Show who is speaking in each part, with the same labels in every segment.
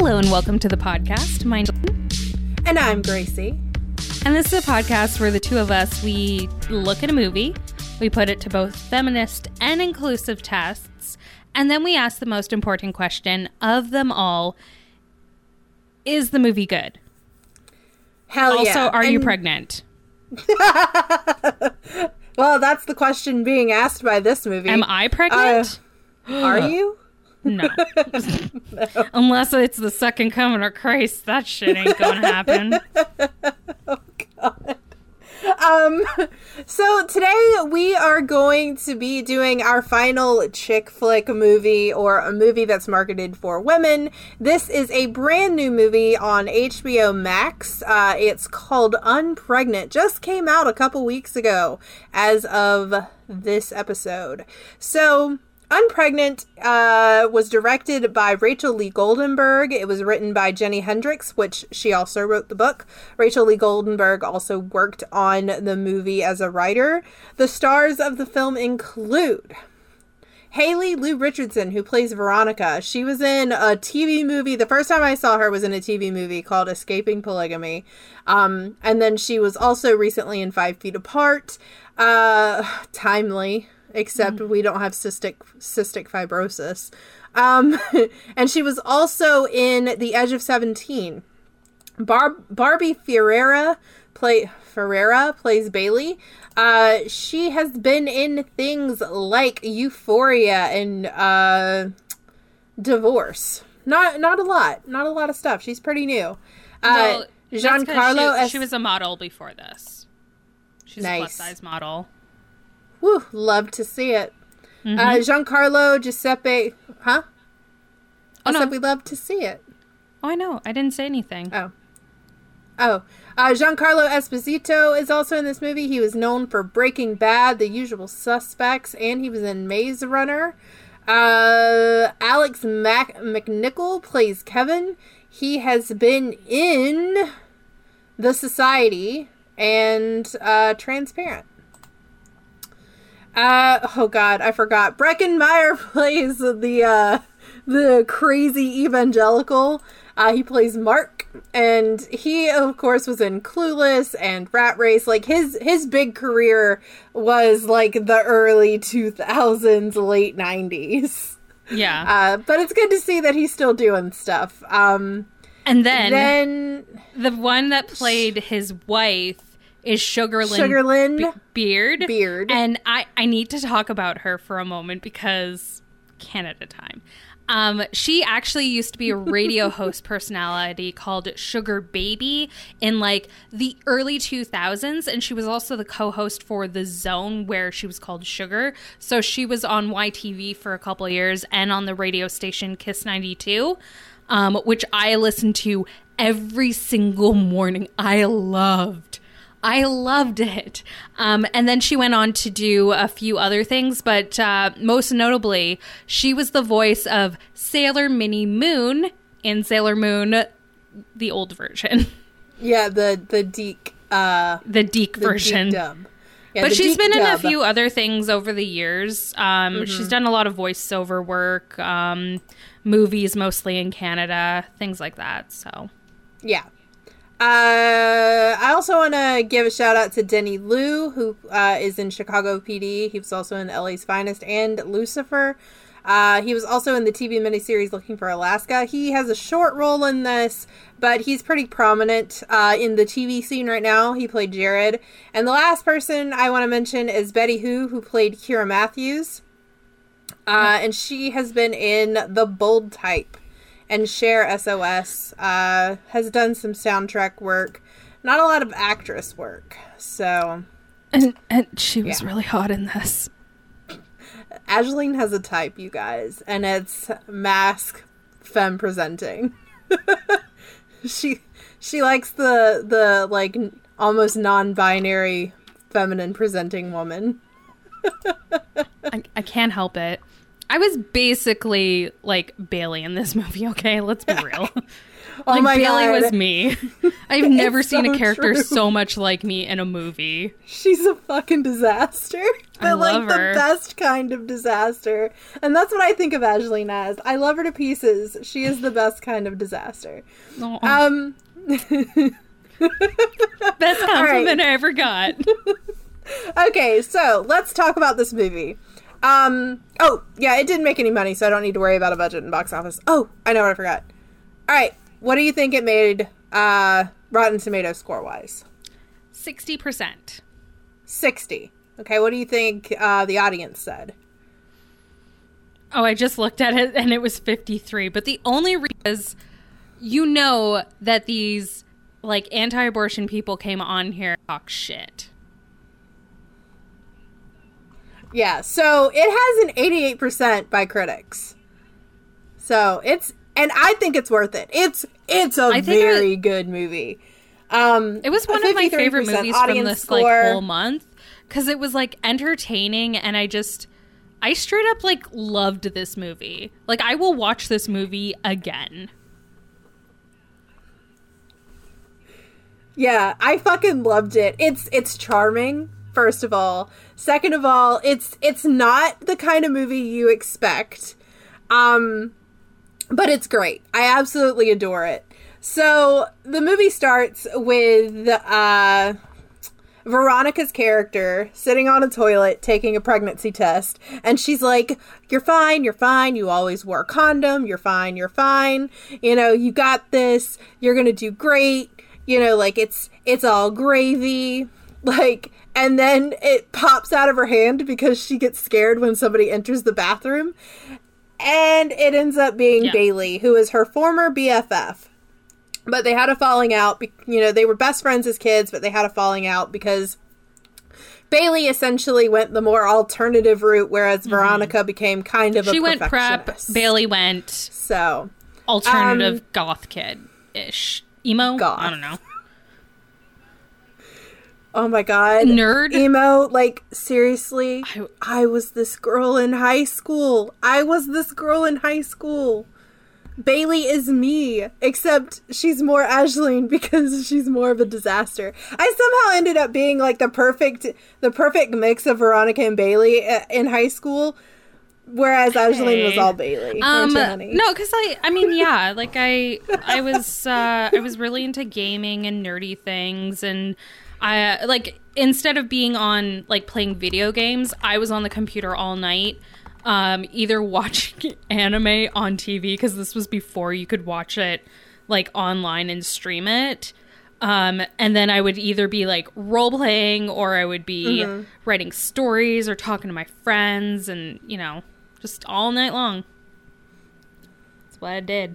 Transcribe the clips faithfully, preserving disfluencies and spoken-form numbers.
Speaker 1: Hello and welcome to the podcast. My name's
Speaker 2: And I'm Gracie.
Speaker 1: And this is a podcast where the two of us, we look at a movie, we put it to both feminist and inclusive tests, and then we ask the most important question of them all: is the movie good?
Speaker 2: Hell
Speaker 1: also,
Speaker 2: yeah.
Speaker 1: are
Speaker 2: and...
Speaker 1: you pregnant?
Speaker 2: Well, that's the question being asked by this movie.
Speaker 1: Am I pregnant?
Speaker 2: Uh, are you?
Speaker 1: No. no. Unless it's the second coming of Christ, that shit ain't gonna happen.
Speaker 2: Oh, God. Um, so today we are going to be doing our final chick flick movie, or a movie that's marketed for women. This is a brand new movie on H B O Max. Uh, it's called Unpregnant. Just came out a couple weeks ago as of this episode. So Unpregnant uh, was directed by Rachel Lee Goldenberg. It was written by Jenny Hendricks, which she also wrote the book. Rachel Lee Goldenberg also worked on the movie as a writer. The stars of the film include Haley Lou Richardson, who plays Veronica. She was in a T V movie. The first time I saw her was in a T V movie called Escaping Polygamy. Um, and then she was also recently in Five Feet Apart. Uh, timely. Except mm. we don't have cystic cystic fibrosis. Um, and she was also in The Edge of seventeen. Bar- Barbie Ferreira, play- Ferreira plays Bailey. Uh, she has been in things like Euphoria and uh, Divorce. Not not a lot. Not a lot of stuff. She's pretty new. Uh,
Speaker 1: well,
Speaker 2: Giancarlo...
Speaker 1: She,
Speaker 2: Es-
Speaker 1: she was a model before this. She's
Speaker 2: nice.
Speaker 1: a plus-size model.
Speaker 2: Woo, love to see it.
Speaker 1: Mm-hmm.
Speaker 2: Uh, Giancarlo Giuseppe, huh?
Speaker 1: Oh,
Speaker 2: I
Speaker 1: no.
Speaker 2: said we love to see it.
Speaker 1: Oh, I know. I didn't say anything.
Speaker 2: Oh. Oh. Uh, Giancarlo Esposito is also in this movie. He was known for Breaking Bad, The Usual Suspects, and he was in Maze Runner. Uh, Alex Mac- McNichol plays Kevin. He has been in The Society and uh, Transparent. Uh, oh God, I forgot. Breckin Meyer plays the, uh, the crazy evangelical. Uh, he plays Mark, and he, of course, was in Clueless and Rat Race. Like, his, his big career was, like, the early two thousands, late nineties.
Speaker 1: Yeah.
Speaker 2: Uh, but it's good to see that he's still doing stuff. Um,
Speaker 1: and then,
Speaker 2: then
Speaker 1: the one that played his wife is Sugarlyn,
Speaker 2: Sugarlyn
Speaker 1: Be- Beard.
Speaker 2: Beard.
Speaker 1: And I, I need to talk about her for a moment because Canada time. Um, she actually used to be a radio host personality called Sugar Baby in like the early two thousands. And she was also the co-host for The Zone, where she was called Sugar. So she was on Y T V for a couple of years and on the radio station Kiss ninety-two, um, which I listened to every single morning. I loved I loved it. Um, and then she went on to do a few other things, but uh, most notably, she was the voice of Sailor Minnie Moon in Sailor Moon, the old version.
Speaker 2: Yeah, the, the Deke. Uh,
Speaker 1: the Deke
Speaker 2: the
Speaker 1: version.
Speaker 2: Deke dub. Yeah,
Speaker 1: but she's been
Speaker 2: dub.
Speaker 1: in a few other things over the years. Um,
Speaker 2: mm-hmm.
Speaker 1: She's done a lot of voiceover work, um, movies mostly in Canada, things like that. So,
Speaker 2: yeah. Uh, I also want to give a shout out to Denny Liu, who uh, is in Chicago P D. He was also in L A's Finest and Lucifer. Uh, he was also in the T V miniseries Looking for Alaska. He has a short role in this, but he's pretty prominent uh, in the T V scene right now. He played Jared. And the last person I want to mention is Betty Who, who played Kira Matthews. Uh, and she has been in The Bold Type and Cher S O S, uh, has done some soundtrack work. Not a lot of actress work, so...
Speaker 1: And, and she was
Speaker 2: yeah.
Speaker 1: really hot in this.
Speaker 2: Ageline has a type, you guys, and it's mask femme presenting. she she likes the, the like, almost non-binary feminine presenting woman.
Speaker 1: I, I can't help it. I was basically like Bailey in this movie, okay? Let's be real.
Speaker 2: Oh
Speaker 1: like
Speaker 2: my
Speaker 1: Bailey
Speaker 2: god.
Speaker 1: was me. I've never seen
Speaker 2: so
Speaker 1: a character
Speaker 2: true.
Speaker 1: so much like me in a movie.
Speaker 2: She's a fucking disaster. But
Speaker 1: I
Speaker 2: like
Speaker 1: love
Speaker 2: the
Speaker 1: her.
Speaker 2: best kind of disaster. And that's what I think of Angeline as. I love her to pieces. She is the best kind of disaster.
Speaker 1: Oh,
Speaker 2: Um
Speaker 1: best compliment
Speaker 2: right.
Speaker 1: I ever got.
Speaker 2: Okay, so let's talk about this movie. Um, oh, yeah, it didn't make any money, so I don't need to worry about a budget and box office. Oh, I know what I forgot. All right, what do you think it made uh, Rotten Tomatoes score-wise?
Speaker 1: sixty percent.
Speaker 2: sixty. Okay, what do you think uh, the audience said?
Speaker 1: Oh, I just looked at it and it was fifty-three. But the only reason is, you know that these, like, anti-abortion people came on here and talk shit.
Speaker 2: Yeah, so it has an eighty-eight percent by critics. So it's, and I think it's worth it. It's it's a
Speaker 1: I think
Speaker 2: very
Speaker 1: it-
Speaker 2: good movie. Um,
Speaker 1: It was one of my favorite movies from this, like, whole month. Because it was, like, entertaining and I just... I straight up, like, loved this movie. Like, I will watch this movie again.
Speaker 2: Yeah, I fucking loved it. It's it's charming, first of all. Second of all, it's it's not the kind of movie you expect. Um but it's great. I absolutely adore it. So, the movie starts with uh Veronica's character sitting on a toilet taking a pregnancy test, and she's like, you're fine, you're fine, you always wore a condom, you're fine, you're fine, you know, you got this, you're gonna do great, you know, like, it's it's all gravy, like, and then it pops out of her hand because she gets scared when somebody enters the bathroom, and it ends up being
Speaker 1: Yeah.
Speaker 2: Bailey, who is her former B F F. But they had a falling out. be- You know, they were best friends as kids, but they had a falling out because Bailey essentially went the more alternative route, whereas Veronica became kind of a
Speaker 1: She went prep,
Speaker 2: perfectionist.
Speaker 1: Bailey went
Speaker 2: So,
Speaker 1: alternative
Speaker 2: Um,
Speaker 1: goth kid-ish. Emo?
Speaker 2: Goth.
Speaker 1: I don't know.
Speaker 2: oh my god.
Speaker 1: Nerd?
Speaker 2: Emo, like, seriously?
Speaker 1: I-
Speaker 2: I was this girl in high school. I was this girl in high school. Bailey is me, except she's more Angeline because she's more of a disaster. I somehow ended up being like the perfect, the perfect mix of Veronica and Bailey uh, in high school, whereas Angeline was
Speaker 1: Hey.
Speaker 2: all Bailey.
Speaker 1: Um,
Speaker 2: aren't you, honey?
Speaker 1: no, because I, I mean, yeah, like I, I was, uh, I was really into gaming and nerdy things, and I like instead of being on like playing video games, I was on the computer all night. Um, either watching anime on T V, because this was before you could watch it like online and stream it. Um, and then I would either be like role playing or I would be
Speaker 2: Mm-hmm.
Speaker 1: writing stories or talking to my friends and, you know, just all night long. That's what I did.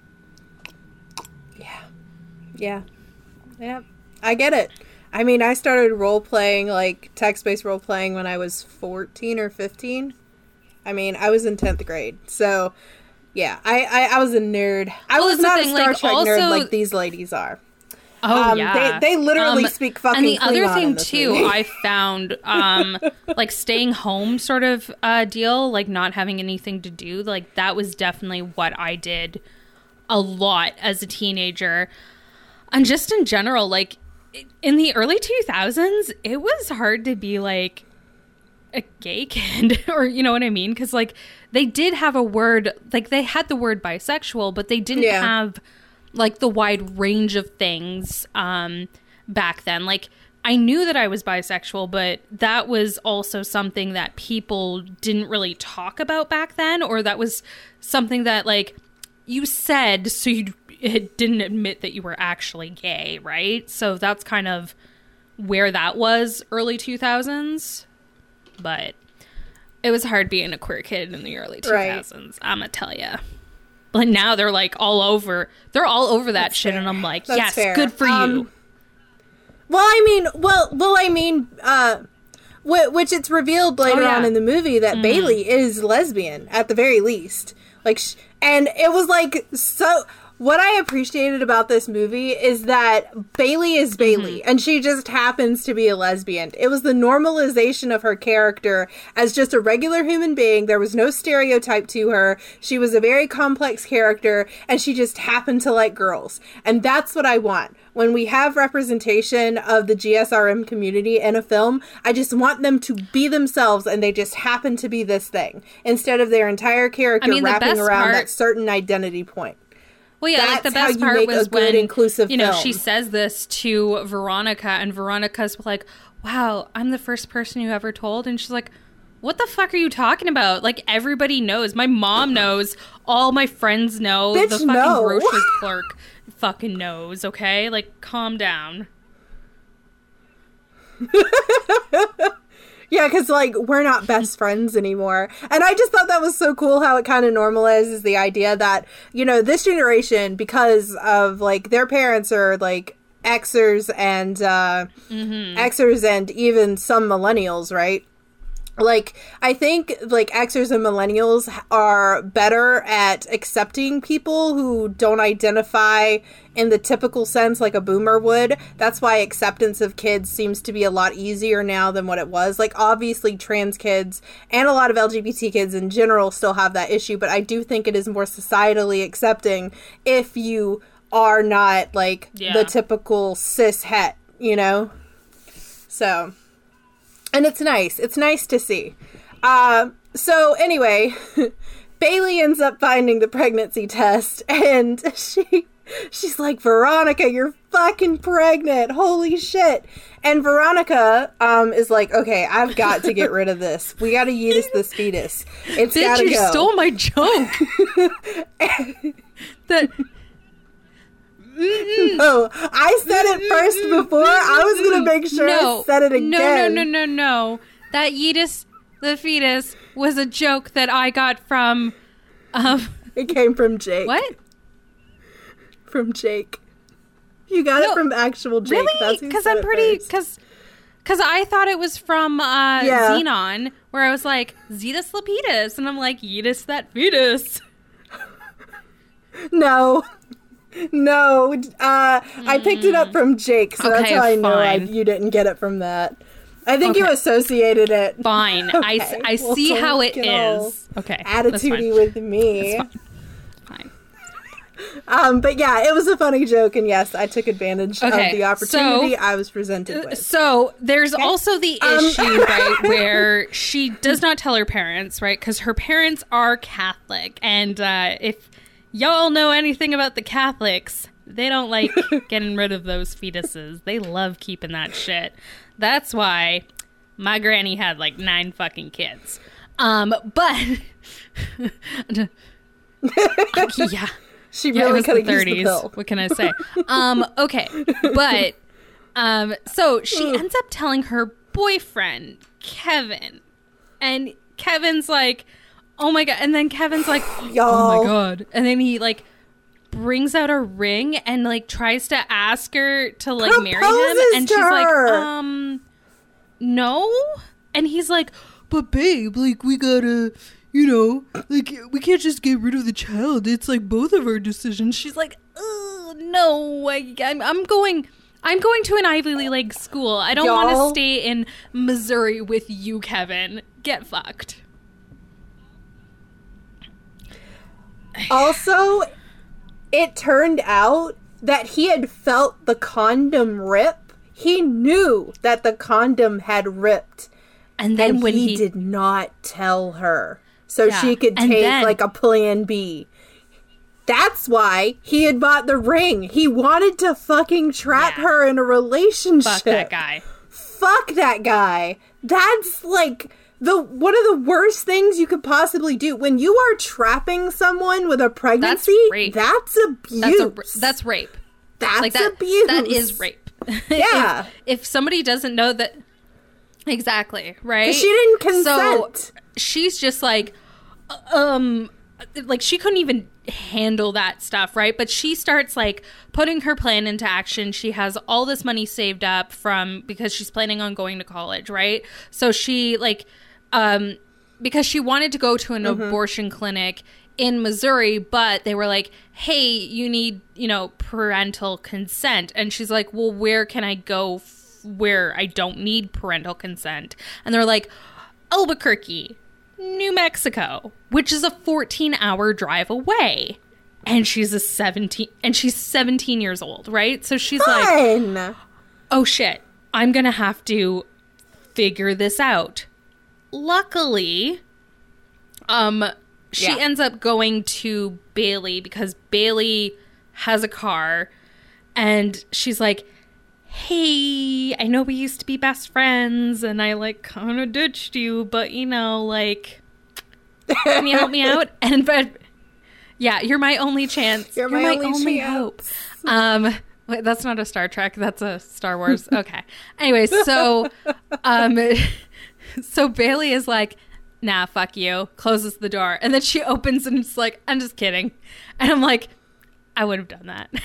Speaker 2: Yeah. Yeah. Yeah. I get it. I mean, I started role playing, like text-based role playing when I was fourteen or fifteen. I mean, I was in tenth grade. So, yeah, I, I, I was a nerd. I
Speaker 1: Well,
Speaker 2: was
Speaker 1: that's the
Speaker 2: not
Speaker 1: thing,
Speaker 2: a Star
Speaker 1: like,
Speaker 2: Trek
Speaker 1: also-
Speaker 2: nerd like these ladies are.
Speaker 1: Oh
Speaker 2: Um,
Speaker 1: yeah,
Speaker 2: they- they literally
Speaker 1: Um,
Speaker 2: speak fucking
Speaker 1: And the other
Speaker 2: Klingon in
Speaker 1: thing
Speaker 2: this
Speaker 1: too,
Speaker 2: movie.
Speaker 1: I found um, like staying home sort of uh, deal, like not having anything to do. Like that was definitely what I did a lot as a teenager, and just in general, like in the early two thousands, it was hard to be like a gay kid or you know what I mean, because like they did have a word, like they had the word bisexual, but they didn't
Speaker 2: Yeah.
Speaker 1: have like the wide range of things um back then. Like I knew that I was bisexual, but that was also something that people didn't really talk about back then, or that was something that like you said so you it didn't admit that you were actually gay, right? So that's kind of where that was early two thousands. But it was hard being a queer kid in the early two thousands, right. I'm gonna tell you. But now they're like all over, they're all over that
Speaker 2: That's
Speaker 1: shit,
Speaker 2: fair.
Speaker 1: and I'm like,
Speaker 2: That's
Speaker 1: yes,
Speaker 2: fair.
Speaker 1: good for
Speaker 2: Um,
Speaker 1: you.
Speaker 2: Well, I mean, well, well, I mean, uh, wh- which it's revealed later
Speaker 1: Oh, yeah.
Speaker 2: on in the movie that
Speaker 1: Mhm.
Speaker 2: Bailey is lesbian at the very least. Like, sh- and it was like so. what I appreciated about this movie is that Bailey is Bailey, mm-hmm. and she just happens to be a lesbian. It was the normalization of her character as just a regular human being. There was no stereotype to her. She was a very complex character, and she just happened to like girls. And that's what I want. When we have representation of the G S R M community in a film, I just want them to be themselves, and they just happen to be this thing, instead of their entire character I mean, wrapping around part- that certain identity point.
Speaker 1: Well, yeah,
Speaker 2: That's
Speaker 1: like the best part was
Speaker 2: when, inclusive
Speaker 1: you know,
Speaker 2: film.
Speaker 1: she says this to Veronica, and Veronica's like, wow, I'm the first person you ever told. And she's like, what the fuck are you talking about? Like, everybody knows. My mom knows. All my friends know.
Speaker 2: Bitch,
Speaker 1: the fucking
Speaker 2: no.
Speaker 1: grocery clerk fucking knows, okay? Like, calm down.
Speaker 2: Yeah, because, like, we're not best friends anymore. And I just thought that was so cool how it kind of normalizes the idea that, you know, this generation, because of, like, their parents are, like, Xers and, uh, mm-hmm. Xers and even some millennials, right? Like, I think, like, Xers and millennials are better at accepting people who don't identify in the typical sense like a boomer would. That's why acceptance of kids seems to be a lot easier now than what it was. Like, obviously, trans kids and a lot of L G B T kids in general still have that issue, but I do think it is more societally accepting if you are not, like, yeah. the typical cis het, you know? So... And it's nice. It's nice to see. Uh, so anyway, Bailey ends up finding the pregnancy test, and she she's like, Veronica, you're fucking pregnant. Holy shit. And Veronica um, is like, okay, I've got to get rid of this. We got to use this fetus. It's got to go.
Speaker 1: Bitch, you stole my joke. that...
Speaker 2: Mm-mm. No, I said it first before. I was going to make sure no, I said it again.
Speaker 1: No, no, no, no, no. That Yeetus the fetus was a joke that I got from... Um,
Speaker 2: it came from Jake.
Speaker 1: What?
Speaker 2: From Jake. You got no, it from actual Jake.
Speaker 1: Really? Because I'm pretty... Because Because I thought it was from uh, yeah. Xenon, where I was like, Zetus Lapidus. And I'm like, Yeetus that fetus.
Speaker 2: No. No, uh, mm. I picked it up from Jake, so okay, that's how I know I, you didn't get it from that. I think okay. you associated it.
Speaker 1: Fine. Okay. I, I well, see how it is. Okay.
Speaker 2: Attitudey with me.
Speaker 1: That's fine. fine.
Speaker 2: Um, but yeah, it was a funny joke, and yes, I took advantage okay, of the opportunity so, I was presented with.
Speaker 1: So there's okay. also the um, issue, right, where she does not tell her parents, right, because her parents are Catholic, and uh, if... y'all know anything about the Catholics, they don't like getting rid of those fetuses. They love keeping that shit. That's why my granny had like nine fucking kids. Um, but yeah,
Speaker 2: she really
Speaker 1: yeah,
Speaker 2: could have used the pill.
Speaker 1: What can I say? Um, okay, but um, so she ends up telling her boyfriend Kevin, and Kevin's like, oh my god. And then Kevin's like, oh my god. And then he like brings out a ring and like tries to ask her to like
Speaker 2: Proposes
Speaker 1: marry him. And she's
Speaker 2: her.
Speaker 1: like, um, no. And he's like, but babe, like we gotta, you know, like we can't just get rid of the child. It's like both of our decisions. She's like, oh no, I, I'm, I'm going... I'm going to an Ivy League school. I don't want to stay in Missouri with you, Kevin. Get fucked.
Speaker 2: Also, it turned out that he had felt the condom rip. He knew that the condom had ripped.
Speaker 1: And then
Speaker 2: and
Speaker 1: when
Speaker 2: he,
Speaker 1: he
Speaker 2: did not tell her. So yeah. she could
Speaker 1: and
Speaker 2: take
Speaker 1: then,
Speaker 2: like a plan B. That's why he had bought the ring. He wanted to fucking trap yeah. her in a relationship.
Speaker 1: Fuck that guy.
Speaker 2: Fuck that guy. That's like... the one of the worst things you could possibly do when you are trapping someone with a pregnancy.
Speaker 1: That's rape.
Speaker 2: That's abuse.
Speaker 1: That's, a, that's rape.
Speaker 2: That's
Speaker 1: like that,
Speaker 2: abuse.
Speaker 1: That is rape.
Speaker 2: Yeah.
Speaker 1: if, if somebody doesn't know that, exactly right.
Speaker 2: She didn't consent.
Speaker 1: So she's just like, um, like she couldn't even handle that stuff, right? But she starts like putting her plan into action. She has all this money saved up from because she's planning on going to college, right? So she like. Um, because she wanted to go to an mm-hmm. abortion clinic in Missouri, but they were like, hey, you need, you know, parental consent. And she's like, well, where can I go f- where I don't need parental consent? And they're like, Albuquerque, New Mexico, which is a fourteen hour drive away. And she's a seventeen, and she's seventeen years old, right? So she's
Speaker 2: Fine.
Speaker 1: like, oh shit, I'm going to have to figure this out. Luckily, um, she
Speaker 2: Yeah.
Speaker 1: ends up going to Bailey because Bailey has a car, and she's like, hey, I know we used to be best friends, and I, like, kind of ditched you, but, you know, like, can you help me out? And, but, yeah, you're my only chance.
Speaker 2: You're,
Speaker 1: You're
Speaker 2: my,
Speaker 1: my,
Speaker 2: only,
Speaker 1: only
Speaker 2: chance.
Speaker 1: hope. Um, wait, that's not a Star Trek. That's a Star Wars. Okay. Anyway, so, um, so Bailey is like, nah, fuck you, closes the door. And then she opens and it's like, I'm just kidding. And I'm like, I would have done that.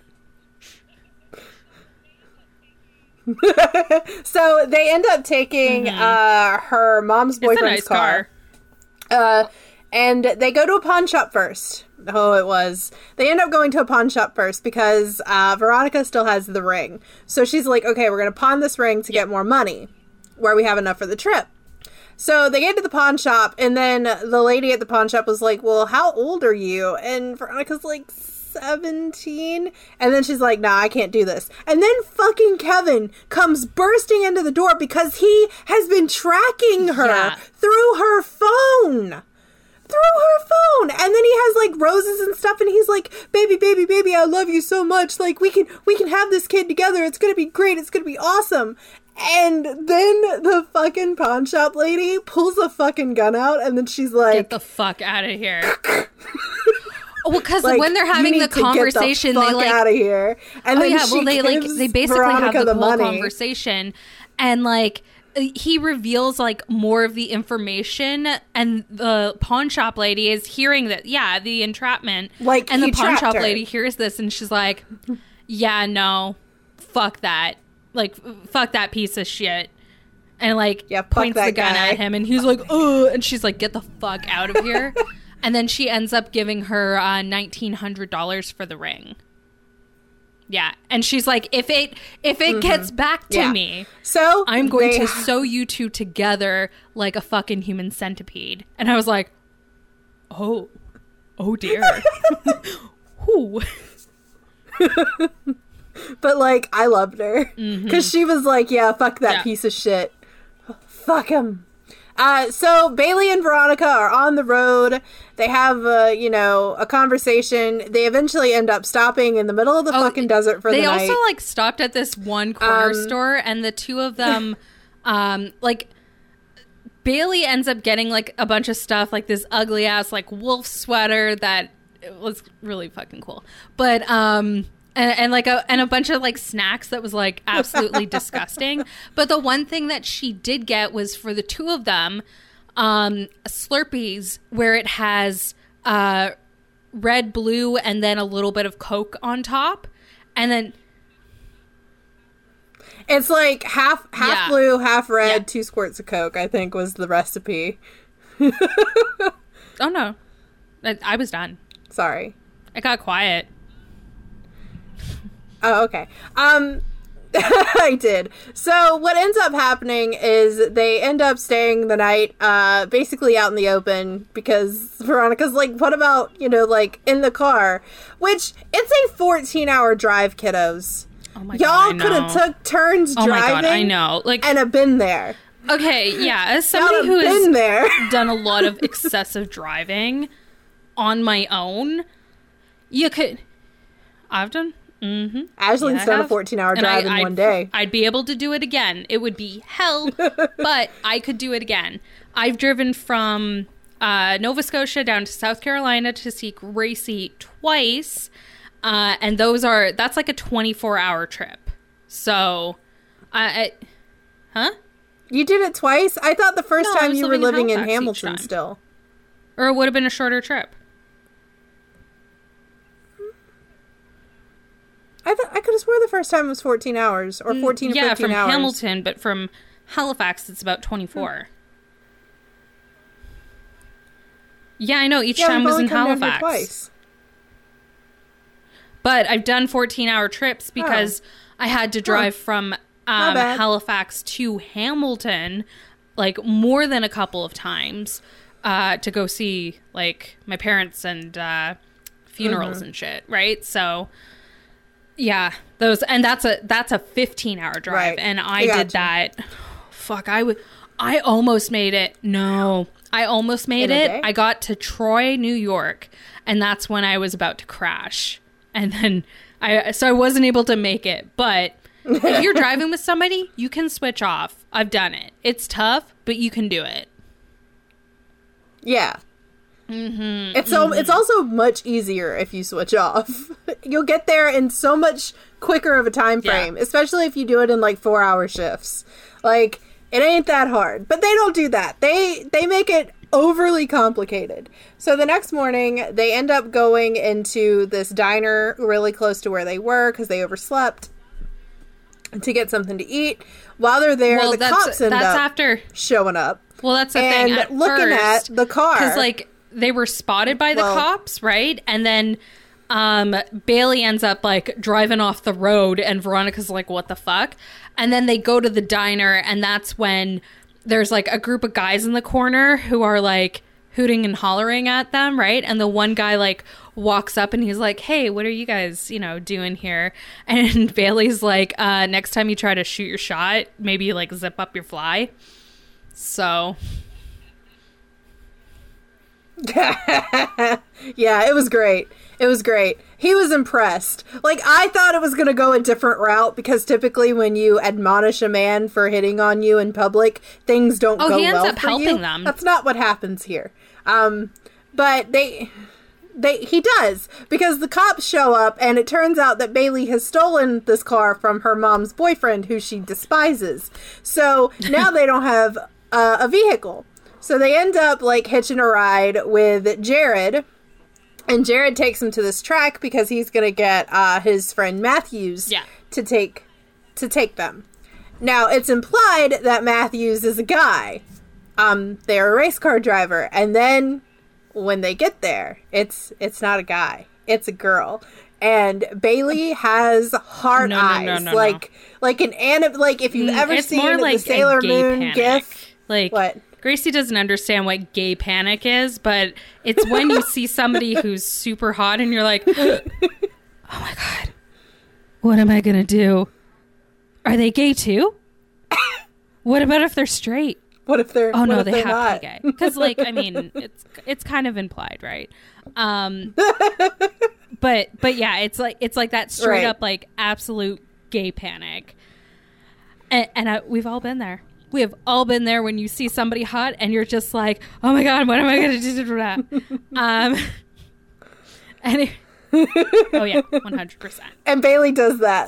Speaker 2: So they end up taking mm-hmm. uh, her mom's boyfriend's
Speaker 1: it's a nice car.
Speaker 2: car. Uh, and they go to a pawn shop first. Oh, it was. They end up going to a pawn shop first because uh, Veronica still has the ring. So she's like, okay, we're going to pawn this ring to get more money where we have enough for the trip. So they get to the pawn shop, and then the lady at the pawn shop was like, well, how old are you? And Veronica's like, seventeen. And then she's like, nah, I can't do this. And then fucking Kevin comes bursting into the door because he has been tracking her
Speaker 1: yeah.
Speaker 2: through her phone. Through her phone. And then he has like roses and stuff, and he's like, baby, baby, baby, I love you so much. Like, we can we can have this kid together. It's gonna be great. It's gonna be awesome. And then the fucking pawn shop lady pulls a fucking gun out, and then she's like,
Speaker 1: get the fuck out of here. Well, because
Speaker 2: like,
Speaker 1: when they're having the conversation,
Speaker 2: get the fuck
Speaker 1: they like
Speaker 2: out of here. And
Speaker 1: oh
Speaker 2: then
Speaker 1: yeah,
Speaker 2: she
Speaker 1: well they like they basically
Speaker 2: Veronica
Speaker 1: have the,
Speaker 2: the
Speaker 1: whole
Speaker 2: money.
Speaker 1: conversation, and like he reveals like more of the information, and the pawn shop lady is hearing that yeah the entrapment,
Speaker 2: like,
Speaker 1: and the
Speaker 2: he
Speaker 1: pawn
Speaker 2: trapped
Speaker 1: shop
Speaker 2: her.
Speaker 1: lady hears this, and she's like, yeah, no, fuck that, like fuck that piece of shit. And like
Speaker 2: yeah,
Speaker 1: points the gun
Speaker 2: guy.
Speaker 1: at him, and he's like, "Oh!" And she's like, "Get the fuck out of here!" And then she ends up giving her uh, nineteen hundred dollars for the ring. Yeah, and she's like, "If it if it mm-hmm. gets back to
Speaker 2: yeah.
Speaker 1: me,
Speaker 2: so
Speaker 1: I'm going
Speaker 2: they...
Speaker 1: to sew you two together like a fucking human centipede." And I was like, "Oh, oh dear." Who?
Speaker 2: But like, I loved her because
Speaker 1: mm-hmm.
Speaker 2: she was like, "Yeah, fuck that
Speaker 1: yeah.
Speaker 2: piece of shit." Fuck him. Uh, so Bailey and Veronica are on the road. They have, uh, you know, a conversation. They eventually end up stopping in the middle of the oh, fucking desert for the night.
Speaker 1: They also, like, stopped at this one corner
Speaker 2: um,
Speaker 1: store, and the two of them, um, like, Bailey ends up getting, like, a bunch of stuff, like this ugly-ass, like, wolf sweater that was really fucking cool. But, um... And, and like a and a bunch of like snacks that was like absolutely disgusting. But the one thing that she did get was for the two of them, um, Slurpees where it has uh, red, blue, and then a little bit of Coke on top, and then
Speaker 2: it's like half half
Speaker 1: yeah.
Speaker 2: blue, half red,
Speaker 1: yeah.
Speaker 2: two squirts of Coke. I think was the recipe.
Speaker 1: Oh no, I, I was done.
Speaker 2: Sorry,
Speaker 1: it got quiet.
Speaker 2: Oh, okay. Um, I did. So what ends up happening is they end up staying the night, uh, basically out in the open because Veronica's like, what about, you know, like in the car, which it's a fourteen hour drive, kiddos.
Speaker 1: Oh my
Speaker 2: Y'all
Speaker 1: God,
Speaker 2: could have took turns
Speaker 1: oh
Speaker 2: driving.
Speaker 1: My God, I know. Like,
Speaker 2: and have been there.
Speaker 1: Okay. Yeah. As somebody who
Speaker 2: been
Speaker 1: has
Speaker 2: there.
Speaker 1: done a lot of excessive driving on my own, you could, I've done, Mm-hmm.
Speaker 2: Ashlyn's
Speaker 1: yeah,
Speaker 2: done a fourteen hour drive I, in
Speaker 1: I'd,
Speaker 2: one day.
Speaker 1: I'd be able to do it again. It would be hell, but I could do it again. I've driven from uh, Nova Scotia down to South Carolina to see Gracie twice, uh, and those are that's like a twenty-four hour trip. So, I, I huh?
Speaker 2: You did it twice? I thought the first
Speaker 1: no,
Speaker 2: time you were living in, in
Speaker 1: Hamilton
Speaker 2: Hamilton still.
Speaker 1: Or it would have been a shorter trip.
Speaker 2: I thought I could have swore the first time was fourteen hours or fourteen or
Speaker 1: yeah,
Speaker 2: fifteen
Speaker 1: from
Speaker 2: hours.
Speaker 1: Hamilton, but from Halifax it's about twenty-four. Yeah, I know. Each
Speaker 2: yeah,
Speaker 1: time
Speaker 2: we've
Speaker 1: was
Speaker 2: only
Speaker 1: in
Speaker 2: come down here
Speaker 1: Halifax.
Speaker 2: twice.
Speaker 1: But I've done fourteen-hour trips because oh. I had to drive huh. from um, Halifax to Hamilton, like, more than a couple of times uh, to go see, like, my parents and uh, funerals mm-hmm. and shit, right? So, yeah, those, and that's a that's a fifteen-hour drive, right. and I, I did you. that. Fuck, I would, I almost made it. No, I almost made it. Day? I got to Troy, New York, and that's when I was about to crash. And then I, so I wasn't able to make it. But if you're driving with somebody, you can switch off. I've done it. It's tough, but you can do it.
Speaker 2: Yeah. Mm-hmm, it's mm-hmm. so it's also much easier if you switch off. You'll get there in so much quicker of a time frame, yeah. especially if you do it in like four hour shifts. Like, it ain't that hard. But they don't do that. They they make it overly complicated. So the next morning, they end up going into this diner really close to where they were because they overslept to get something to eat. While they're there, well, the cops end
Speaker 1: that's
Speaker 2: up
Speaker 1: after,
Speaker 2: showing up.
Speaker 1: Well, that's the
Speaker 2: and
Speaker 1: thing. At
Speaker 2: looking
Speaker 1: first,
Speaker 2: at the car.
Speaker 1: Because, like, they were spotted by the well, cops, right? And then um, Bailey ends up, like, driving off the road, and Veronica's like, what the fuck? And then they go to the diner, and that's when there's, like, a group of guys in the corner who are, like, hooting and hollering at them, right? And the one guy, like, walks up and he's like, hey, what are you guys, you know, doing here? And Bailey's like, uh, next time you try to shoot your shot, maybe, like, zip up your fly. So...
Speaker 2: yeah, it was great. It was great. He was impressed. Like, I thought it was going to go a different route because typically when you admonish a man for hitting on you in public, things don't
Speaker 1: oh,
Speaker 2: go
Speaker 1: he ends
Speaker 2: well
Speaker 1: up
Speaker 2: for
Speaker 1: helping
Speaker 2: you.
Speaker 1: them.
Speaker 2: That's not what happens here. Um, but they... They, he does, because the cops show up, and it turns out that Bailey has stolen this car from her mom's boyfriend, who she despises. So now they don't have uh, a vehicle. So they end up, like, hitching a ride with Jared, and Jared takes him to this track because he's going to get uh, his friend Matthews
Speaker 1: yeah.
Speaker 2: to take to take them. Now, it's implied that Matthews is a guy. Um, they're a race car driver, and then... when they get there, it's it's not a guy, it's a girl, and Bailey has heart
Speaker 1: no,
Speaker 2: eyes,
Speaker 1: no, no, no,
Speaker 2: like
Speaker 1: no.
Speaker 2: like an anim- like if you've ever
Speaker 1: it's
Speaker 2: seen
Speaker 1: more like
Speaker 2: the Sailor Moon
Speaker 1: panic.
Speaker 2: gif.
Speaker 1: Like,
Speaker 2: what?
Speaker 1: Gracie doesn't understand what gay panic is, but it's when you see somebody who's super hot and you're like, oh my god, what am I gonna do? Are they gay too? What about if they're straight?
Speaker 2: What if they're?
Speaker 1: Oh no,
Speaker 2: if
Speaker 1: they
Speaker 2: they're
Speaker 1: have
Speaker 2: not?
Speaker 1: to be gay. Because, like, I mean, it's it's kind of implied, right? Um, but but yeah, it's like it's like that straight
Speaker 2: right.
Speaker 1: up, like, absolute gay panic, and, and I, we've all been there. We have all been there when you see somebody hot and you're just like, oh my god, what am I going to do to that? um, and it, oh yeah, one hundred percent.
Speaker 2: And Bailey does that,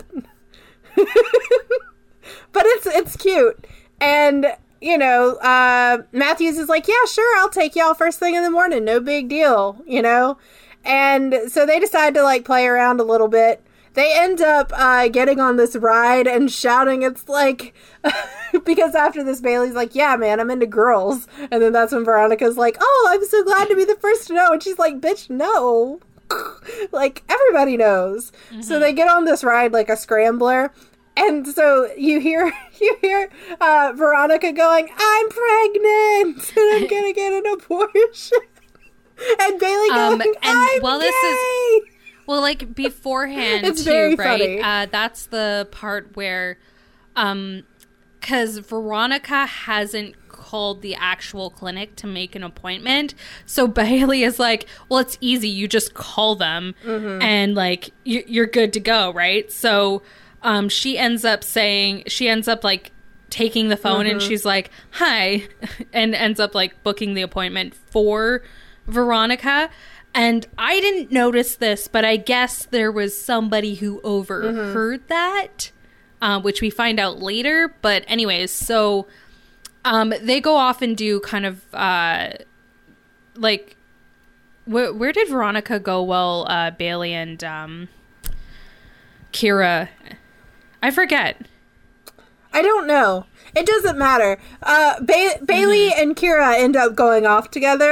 Speaker 2: but it's it's cute. And you know, uh, Matthews is like, yeah, sure, I'll take y'all first thing in the morning. No big deal, you know? And so they decide to, like, play around a little bit. They end up uh, getting on this ride and shouting. It's like, because after this, Bailey's like, yeah, man, I'm into girls. And then that's when Veronica's like, oh, I'm so glad to be the first to know. And she's like, bitch, no. Like, everybody knows. Mm-hmm. So they get on this ride like a scrambler. And so you hear you hear uh, Veronica going, I'm pregnant and I'm gonna get an abortion. And Bailey going, um, and I'm well, gay. This is
Speaker 1: well, like, beforehand
Speaker 2: it's
Speaker 1: too,
Speaker 2: very
Speaker 1: right?
Speaker 2: funny.
Speaker 1: Uh, that's the part where, um, because Veronica hasn't called the actual clinic to make an appointment, so Bailey is like, well, it's easy, you just call them, mm-hmm. and, like, you, you're good to go, right? So. Um, she ends up saying, she ends up, like, taking the phone mm-hmm. and she's like, hi, and ends up, like, booking the appointment for Veronica. And I didn't notice this, but I guess there was somebody who overheard mm-hmm. that, uh, which we find out later. But anyways, so um, they go off and do kind of, uh, like, wh- where did Veronica go while uh, Bailey and um, Kira... I forget.
Speaker 2: I don't know. It doesn't matter. Uh, ba- Bailey mm-hmm. and Kira end up going off together,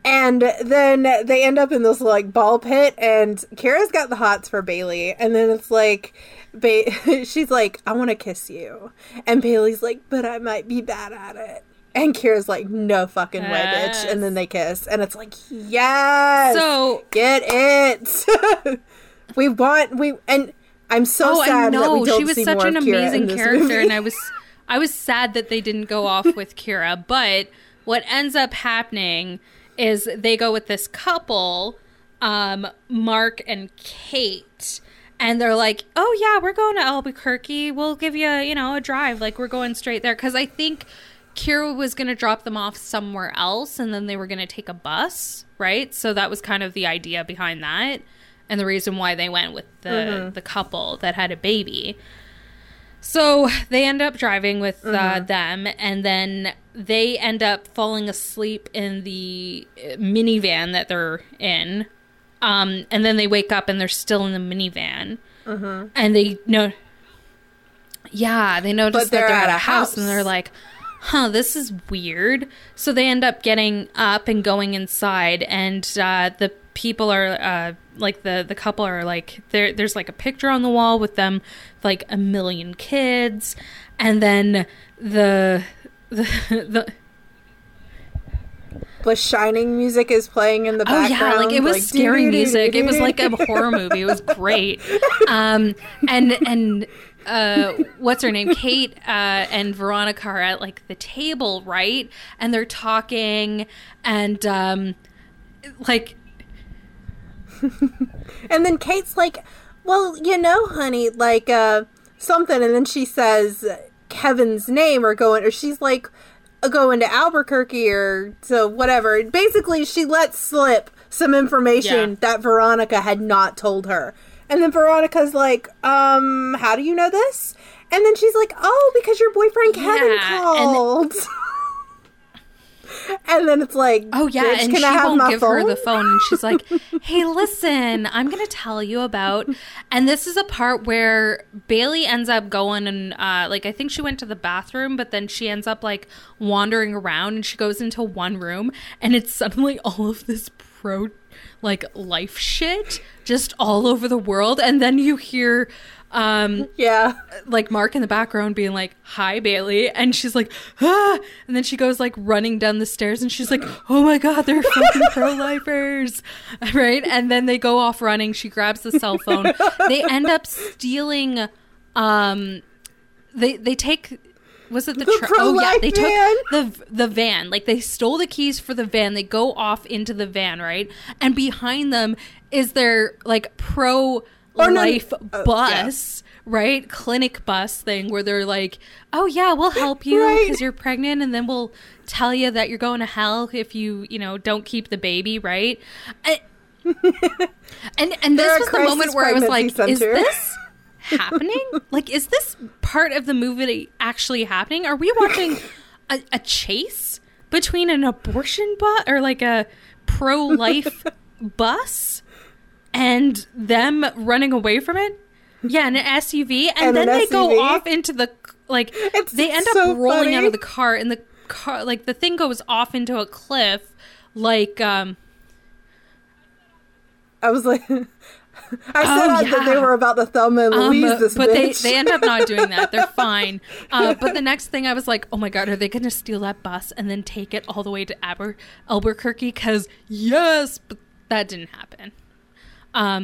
Speaker 2: And then they end up in this, like, ball pit, and Kira's got the hots for Bailey. And then it's like, ba- she's like, I want to kiss you. And Bailey's like, but I might be bad at it. And Kira's like, no fucking way,
Speaker 1: Yes.
Speaker 2: bitch. And then they kiss. And it's like, yes!
Speaker 1: So-
Speaker 2: get it! we want, we, and I'm so
Speaker 1: Oh,
Speaker 2: sad
Speaker 1: I
Speaker 2: that
Speaker 1: know.
Speaker 2: we don't
Speaker 1: She was
Speaker 2: see
Speaker 1: such
Speaker 2: more
Speaker 1: an
Speaker 2: of Kira in
Speaker 1: amazing
Speaker 2: this
Speaker 1: character,
Speaker 2: movie.
Speaker 1: and I was I was sad that they didn't go off with Kira. But what ends up happening is they go with this couple, um, Mark and Kate, and they're like, "Oh yeah, we're going to Albuquerque. We'll give you, you know, a drive. Like we're going straight there." Because I think Kira was going to drop them off somewhere else, and then they were going to take a bus, right? So that was kind of the idea behind that. And the reason why they went with the, mm-hmm. the couple that had a baby. So they end up driving with uh, mm-hmm. them, and then they end up falling asleep in the minivan that they're in. Um, and then they wake up and they're still in the minivan. Mm-hmm. And they know, yeah, they notice
Speaker 2: but
Speaker 1: that
Speaker 2: they're,
Speaker 1: they're
Speaker 2: at
Speaker 1: at
Speaker 2: a
Speaker 1: a house,
Speaker 2: house,
Speaker 1: and they're like, huh, this is weird. So they end up getting up and going inside, and uh, the people are uh, like the the couple are like there. There's like a picture on the wall with them, like a million kids, and then the the the.
Speaker 2: The Shining music is playing in the
Speaker 1: oh,
Speaker 2: background.
Speaker 1: Oh yeah, like it was
Speaker 2: like,
Speaker 1: scary music. It was like a horror movie. It was great. Um, and and uh, what's her name? Kate uh, and Veronica are at like the table, right? And they're talking, and um, like.
Speaker 2: And then Kate's like, well, you know, honey, like uh, something, and then she says Kevin's name, or going, or she's like. Going to Albuquerque or to whatever. Basically, she let slip some information yeah. that Veronica had not told her. And then Veronica's like, um, how do you know this? And then she's like, oh, because your boyfriend Kevin
Speaker 1: yeah,
Speaker 2: called. And, and then it's like,
Speaker 1: oh yeah,
Speaker 2: bitch,
Speaker 1: and
Speaker 2: can
Speaker 1: she
Speaker 2: I have
Speaker 1: won't
Speaker 2: my
Speaker 1: give
Speaker 2: phone?
Speaker 1: her the phone, and she's like, hey, listen, I'm gonna tell you about, and this is a part where Bailey ends up going and uh like I think she went to the bathroom, but then she ends up like wandering around, and she goes into one room, and it's suddenly all of this pro like life shit just all over the world, and then you hear um
Speaker 2: yeah
Speaker 1: like Mark in the background being like, hi Bailey, and she's like, ah, and then she goes like running down the stairs, and she's like, oh my god, they're fucking pro-lifers, right? And then they go off running. She grabs the cell phone. They end up stealing um they they take was it the,
Speaker 2: the
Speaker 1: tra- oh yeah they
Speaker 2: van.
Speaker 1: took the the van, like they stole the keys for the van. They go off into the van, right? And behind them is their like pro Or life no, bus, uh, yeah. right? Clinic bus thing where they're like, oh yeah, we'll help you because right. you're pregnant, and then we'll tell you that you're going to hell if you, you know, don't keep the baby, right? I, and and this was the moment where I was like, center. Is this happening? Like, is this part of the movie actually happening? Are we watching a, a chase between an abortion bus or like a pro-life bus? And them running away from it? Yeah, in an S U V. And, and then they S U V. Go off into the, like, it's they end so up rolling funny. Out of the car, and the car, like, the thing goes off into a cliff, like, um...
Speaker 2: I was like... I said
Speaker 1: oh, yeah.
Speaker 2: that they were about to Thelma and Louise um, this
Speaker 1: but
Speaker 2: bitch.
Speaker 1: they, they end up not doing that. They're fine. Uh, but the next thing I was like, oh my god, are they going to steal that bus and then take it all the way to Aber- Albuquerque? Because, yes! But that didn't happen. Um,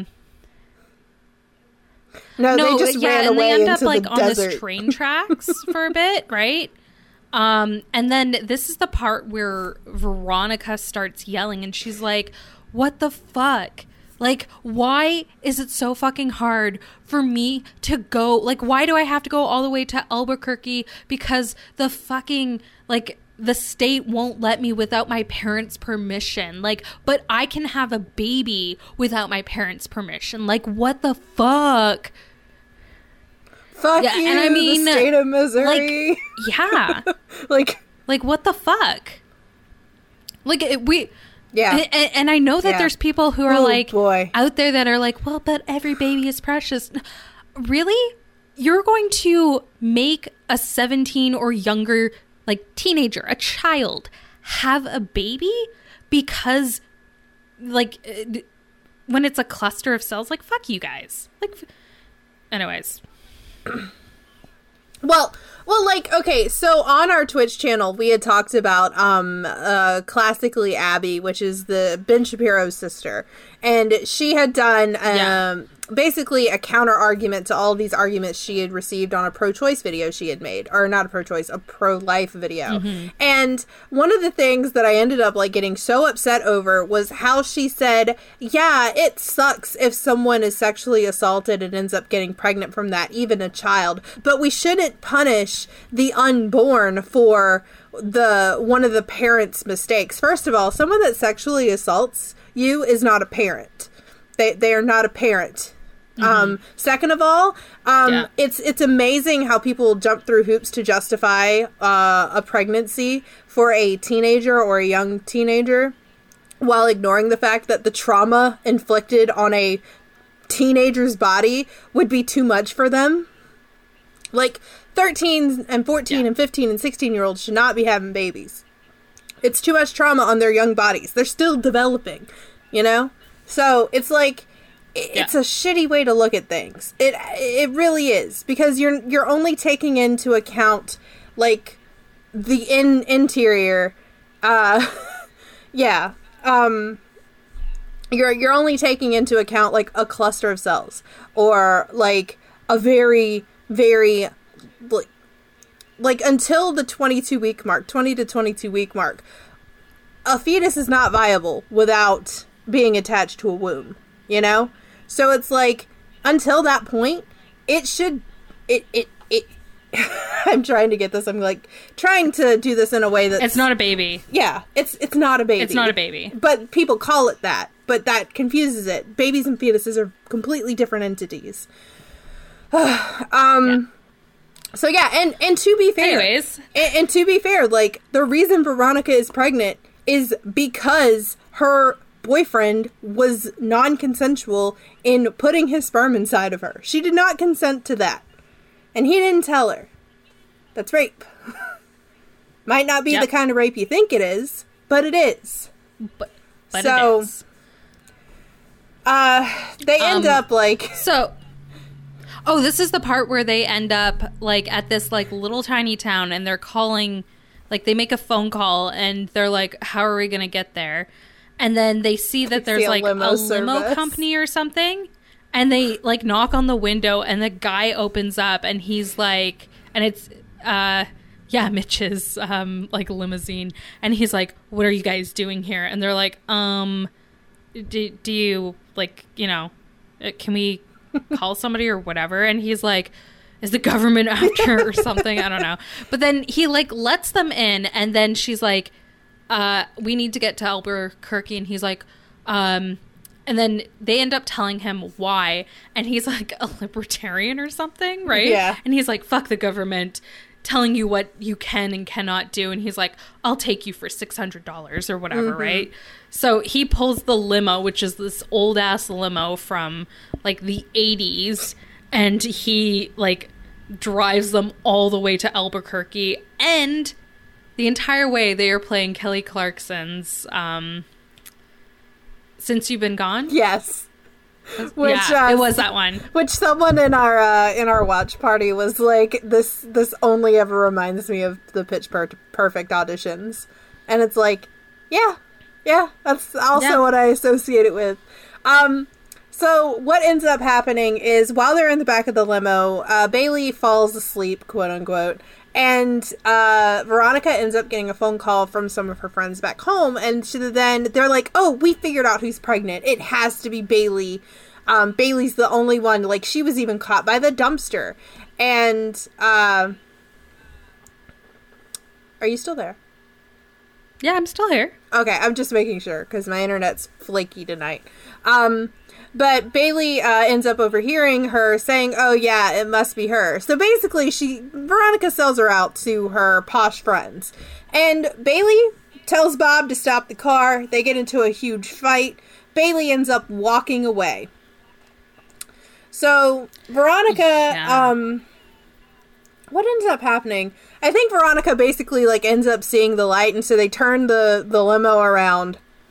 Speaker 2: no,
Speaker 1: no,
Speaker 2: they just
Speaker 1: yeah,
Speaker 2: ran
Speaker 1: and
Speaker 2: away
Speaker 1: they end
Speaker 2: into
Speaker 1: up like
Speaker 2: the
Speaker 1: on
Speaker 2: desert.
Speaker 1: This train tracks for a bit, right? Um, and then this is the part where Veronica starts yelling, and she's like, "What the fuck? Like, why is it so fucking hard for me to go? Like, why do I have to go all the way to Albuquerque because the fucking like." The state won't let me without my parents' permission. Like, but I can have a baby without my parents' permission. Like, what the fuck?
Speaker 2: Fuck yeah, you, and I mean, the state of Missouri.
Speaker 1: Like, yeah.
Speaker 2: like,
Speaker 1: like, what the fuck? Like, it, we...
Speaker 2: Yeah.
Speaker 1: And, and I know that yeah. there's people who are,
Speaker 2: oh,
Speaker 1: like,
Speaker 2: boy.
Speaker 1: out there that are like, well, but every baby is precious. Really? You're going to make a seventeen or younger... like teenager, a child, have a baby because, like, when it's a cluster of cells, like, fuck you guys. Like, anyways.
Speaker 2: Well, well, like, okay, so on our Twitch channel, we had talked about, um, uh, Classically Abby, which is the Ben Shapiro's sister, and she had done, um, yeah. basically a counter argument to all of these arguments she had received on a pro-choice video she had made, or not a pro-choice, a pro-life video. Mm-hmm. And one of the things that I ended up, like, getting so upset over was how she said, yeah, it sucks if someone is sexually assaulted and ends up getting pregnant from that, even a child, but we shouldn't punish the unborn for the one of the parents' mistakes. First of all, someone that sexually assaults you is not a parent. They they are not a parent. Mm-hmm. Um, second of all, um, yeah. it's it's amazing how people jump through hoops to justify uh, a pregnancy for a teenager or a young teenager, while ignoring the fact that the trauma inflicted on a teenager's body would be too much for them. Like, thirteen and fourteen yeah. and fifteen and sixteen year olds should not be having babies. It's too much trauma on their young bodies. They're still developing, you know? So it's like, it's yeah. a shitty way to look at things. It it really is, because you're you're only taking into account, like, the in interior. Uh, yeah. Um, you're you're only taking into account, like, a cluster of cells, or like a very very like like until the twenty-two week mark, twenty to twenty-two week mark, a fetus is not viable without being attached to a womb, you know? So it's like, until that point, it should, it, it, it, I'm trying to get this, I'm like, trying to do this in a way that...
Speaker 1: It's not a baby.
Speaker 2: Yeah, it's it's not a baby.
Speaker 1: It's not a baby.
Speaker 2: But people call it that, but that confuses it. Babies and fetuses are completely different entities. um... Yeah. So yeah, and, and to be fair...
Speaker 1: Anyways.
Speaker 2: And, and to be fair, like, the reason Veronica is pregnant is because her boyfriend was non-consensual in putting his sperm inside of her. She did not consent to that. And he didn't tell her. That's rape. Might not be yep. the kind of rape you think it is, but it is.
Speaker 1: But, but
Speaker 2: so,
Speaker 1: it is.
Speaker 2: Uh, they end
Speaker 1: um,
Speaker 2: up like...
Speaker 1: So... Oh, this is the part where they end up, like, at this, like, little tiny town, and they're calling, like, they make a phone call, and they're like, how are we going to get there? And then they see that there's,
Speaker 2: see a
Speaker 1: like,
Speaker 2: limo
Speaker 1: a limo
Speaker 2: service.
Speaker 1: company or something, and they, like, knock on the window, and the guy opens up, and he's like, and it's, uh, yeah, Mitch's, um, like, limousine, and he's like, what are you guys doing here? And they're like, um, do, do you, like, you know, can we... call somebody or whatever? And he's like, is the government after or something? I don't know. But then he, like, lets them in, and then she's like, uh, we need to get to Albuquerque. And he's like, um, and then they end up telling him why. And he's like a libertarian or something, right?
Speaker 2: Yeah.
Speaker 1: And he's like, fuck the government telling you what you can and cannot do. And he's like, I'll take you for six hundred dollars or whatever, mm-hmm. right? So he pulls the limo, which is this old ass limo from like the eighties, and he like drives them all the way to Albuquerque, and the entire way they are playing Kelly Clarkson's um Since You've Been Gone.
Speaker 2: Yes. Which,
Speaker 1: yeah,
Speaker 2: uh,
Speaker 1: it was that one.
Speaker 2: Which someone in our uh, in our watch party was like, this this only ever reminds me of the Pitch per- Perfect auditions, and it's like, yeah, yeah, that's also yeah. what I associate it with. Um, so what ends up happening is while they're in the back of the limo, uh, Bailey falls asleep, quote unquote, and uh, Veronica ends up getting a phone call from some of her friends back home, and she, then they're like, oh, we figured out who's pregnant. It has to be Bailey. Um, Bailey's the only one. Like, she was even caught by the dumpster. And, uh, are you still there?
Speaker 1: Yeah, I'm still here.
Speaker 2: Okay, I'm just making sure, because my internet's flaky tonight. Um... But Bailey uh, ends up overhearing her saying, oh, yeah, it must be her. So basically, she Veronica sells her out to her posh friends. And Bailey tells Bob to stop the car. They get into a huge fight. Bailey ends up walking away. So Veronica,
Speaker 1: yeah.
Speaker 2: um, what ends up happening? I think Veronica basically, like, ends up seeing the light. And so they turn the, the limo around.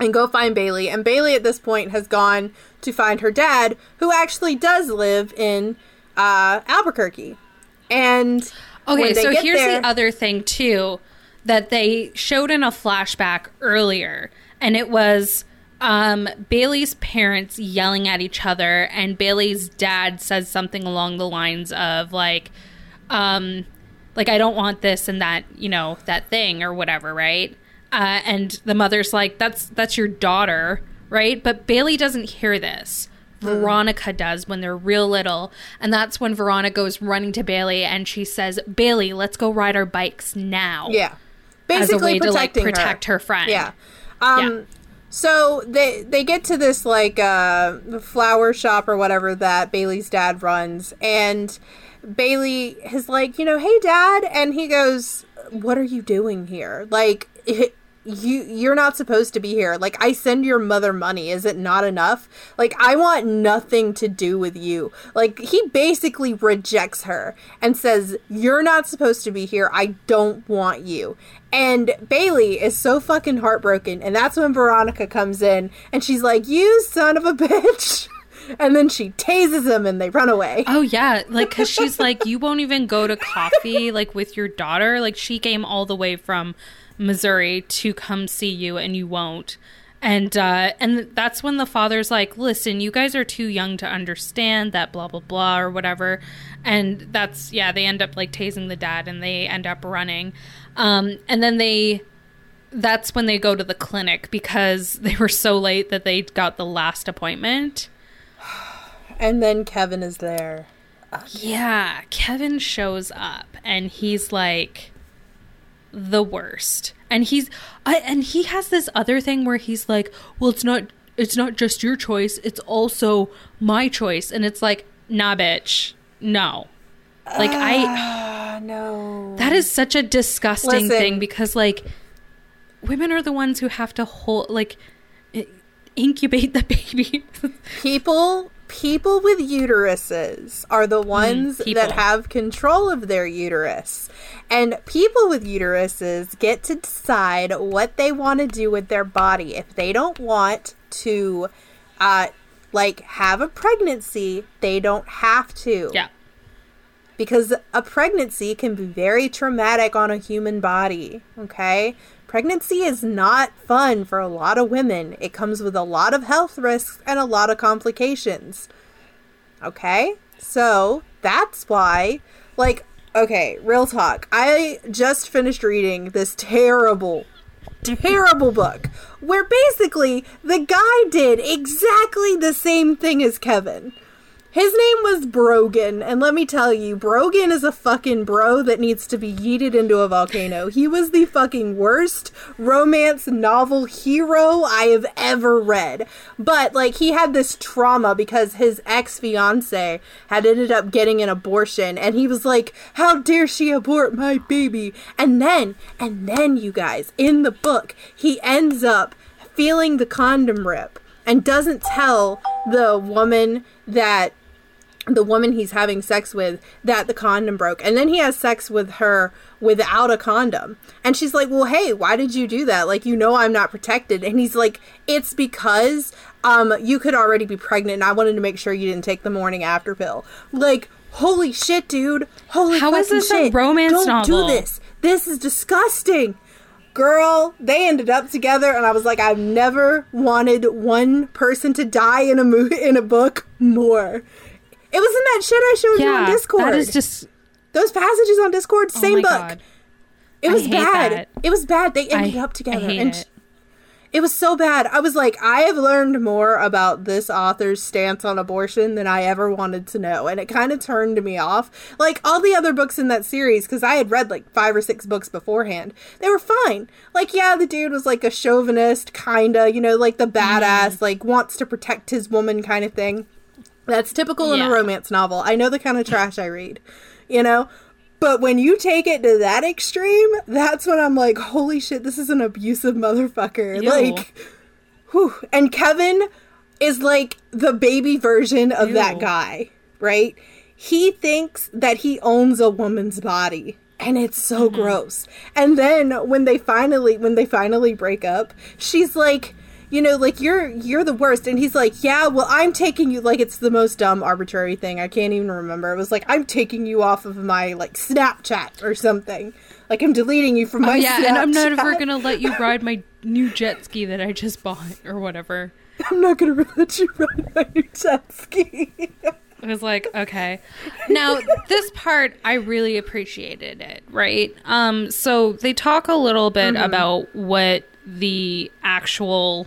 Speaker 2: and go find Bailey. And Bailey at this point has gone to find her dad, who actually does live in uh, Albuquerque. And
Speaker 1: okay, so here's
Speaker 2: there,
Speaker 1: the other thing too that they showed in a flashback earlier, and it was um, Bailey's parents yelling at each other, and Bailey's dad says something along the lines of like, um, like I don't want this and that, you know, that thing or whatever, right? Uh, and the mother's like, that's that's your daughter, right? But Bailey doesn't hear this. Veronica does when they're real little. And that's when Veronica goes running to Bailey and she says, Bailey, let's go ride our bikes now.
Speaker 2: Yeah. Basically
Speaker 1: as a way to like protect
Speaker 2: her,
Speaker 1: her friend.
Speaker 2: Yeah. Um, yeah. So they they get to this like uh, flower shop or whatever that Bailey's dad runs. And Bailey is like, you know, hey, Dad. And he goes, what are you doing here? Like, it, you you're not supposed to be here. Like, I send your mother money. Is it not enough? Like, I want nothing to do with you. Like, he basically rejects her and says, you're not supposed to be here. I don't want you. And Bailey is so fucking heartbroken. And that's when Veronica comes in and she's like, you son of a bitch. And then she tases him and they run away.
Speaker 1: Oh, yeah. Like, because she's like, you won't even go to coffee, like, with your daughter. Like, she came all the way from Missouri to come see you and you won't. And uh and that's when the father's like, listen, you guys are too young to understand that blah blah blah or whatever. And that's yeah they end up like tasing the dad and they end up running. Um and then they that's when they go to the clinic because they were so late that they got the last appointment.
Speaker 2: And then Kevin is there.
Speaker 1: Okay. Yeah, Kevin shows up and he's like the worst. And he's I, and he has this other thing where he's like, well, it's not it's not just your choice, it's also my choice. And it's like, nah, bitch, no. Like uh, I
Speaker 2: no.
Speaker 1: That is such a disgusting
Speaker 2: Listen.
Speaker 1: thing because like women are the ones who have to hold like incubate the baby.
Speaker 2: People People with uteruses are the ones mm, that have control of their uterus. And people with uteruses get to decide what they want to do with their body. If they don't want to, uh, like, have a pregnancy, they don't have to.
Speaker 1: Yeah.
Speaker 2: Because a pregnancy can be very traumatic on a human body, okay? Pregnancy is not fun for a lot of women. It comes with a lot of health risks and a lot of complications. Okay? So, that's why, like, okay, real talk. I just finished reading this terrible, terrible book where basically the guy did exactly the same thing as Kevin. His name was Brogan, and let me tell you, Brogan is a fucking bro that needs to be yeeted into a volcano. He was the fucking worst romance novel hero I have ever read. But, like, he had this trauma because his ex-fiancé had ended up getting an abortion, and he was like, how dare she abort my baby? And then, and then, you guys, in the book, he ends up feeling the condom rip and doesn't tell the woman that the woman he's having sex with that the condom broke. And then he has sex with her without a condom. And she's like, well, hey, why did you do that? Like, you know, I'm not protected. And he's like, it's because um, you could already be pregnant and I wanted to make sure you didn't take the morning after pill. Like, holy shit, dude. Holy
Speaker 1: How is this
Speaker 2: shit.
Speaker 1: a romance
Speaker 2: Don't
Speaker 1: novel?
Speaker 2: do this. This is disgusting. Girl, they ended up together, and I was like, I've never wanted one person to die in a movie, in a book more. It was in that shit I showed
Speaker 1: yeah,
Speaker 2: you on Discord.
Speaker 1: That is just
Speaker 2: those passages on Discord. Same
Speaker 1: oh
Speaker 2: book.
Speaker 1: God.
Speaker 2: It was
Speaker 1: I hate
Speaker 2: bad.
Speaker 1: That.
Speaker 2: It was bad. They ended
Speaker 1: I,
Speaker 2: up together,
Speaker 1: I hate
Speaker 2: and
Speaker 1: it.
Speaker 2: it was so bad. I was like, I have learned more about this author's stance on abortion than I ever wanted to know. And it kind of turned me off. Like, all the other books in that series, because I had read, like, five or six books beforehand, they were fine. Like, yeah, the dude was, like, a chauvinist, kinda, you know, like, the badass, mm. like, wants to protect his woman kind of thing. That's typical yeah. in a romance novel. I know the kind of trash I read, you know? But when you take it to that extreme, that's when I'm like, holy shit, this is an abusive motherfucker.
Speaker 1: Ew.
Speaker 2: Like, whew. And Kevin is like the baby version of Ew. that guy, right? He thinks that he owns a woman's body. And it's so mm-hmm. gross. And then when they finally, when they finally break up, she's like, you know, like, you're you're the worst. And he's like, yeah, well, I'm taking you, like, it's the most dumb, arbitrary thing. I can't even remember. It was like, I'm taking you off of my, like, Snapchat or something. Like, I'm deleting you from my
Speaker 1: oh, yeah,
Speaker 2: Snapchat.
Speaker 1: And I'm not ever going to let you ride my new jet ski that I just bought or whatever.
Speaker 2: I'm not going to let you ride my new jet ski.
Speaker 1: I was like, okay. Now, this part, I really appreciated it, right? Um, so they talk a little bit mm-hmm. about what the actual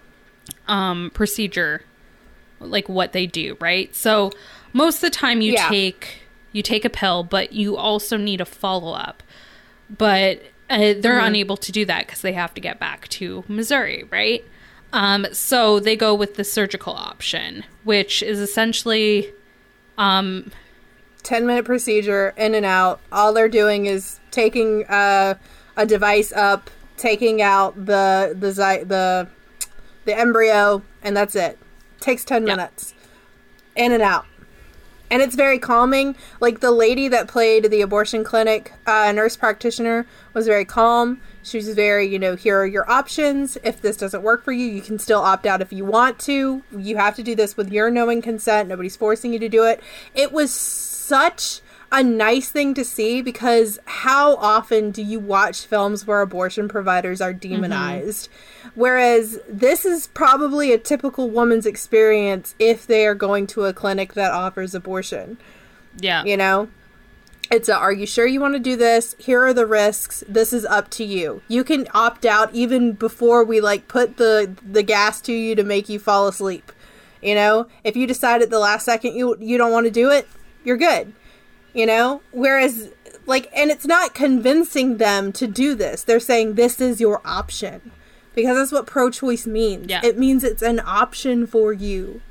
Speaker 1: um, procedure, like what they do, right? So most of the time you yeah. take you take a pill, but you also need a follow-up. But uh, they're mm-hmm. unable to do that because they have to get back to Missouri, right? Um, so they go with the surgical option, which is essentially... Um,
Speaker 2: ten minute procedure, in and out. All they're doing is taking uh, a device up, taking out the the zy- the the embryo, and that's it. Takes ten yep. minutes. In and out. And it's very calming. Like, the lady that played the abortion clinic uh, nurse practitioner was very calm. She was very, you know, here are your options. If this doesn't work for you, you can still opt out if you want to. You have to do this with your knowing consent. Nobody's forcing you to do it. It was such a nice thing to see, because how often do you watch films where abortion providers are demonized? Mm-hmm. Whereas this is probably a typical woman's experience if they are going to a clinic that offers abortion.
Speaker 1: Yeah.
Speaker 2: You know? It's a, are you sure you want to do this? Here are the risks. This is up to you. You can opt out even before we, like, put the the gas to you to make you fall asleep. You know? If you decide at the last second you you don't want to do it, you're good. You know? Whereas, like, and it's not convincing them to do this. They're saying this is your option. Because that's what pro-choice means.
Speaker 1: Yeah.
Speaker 2: It means it's an option for you.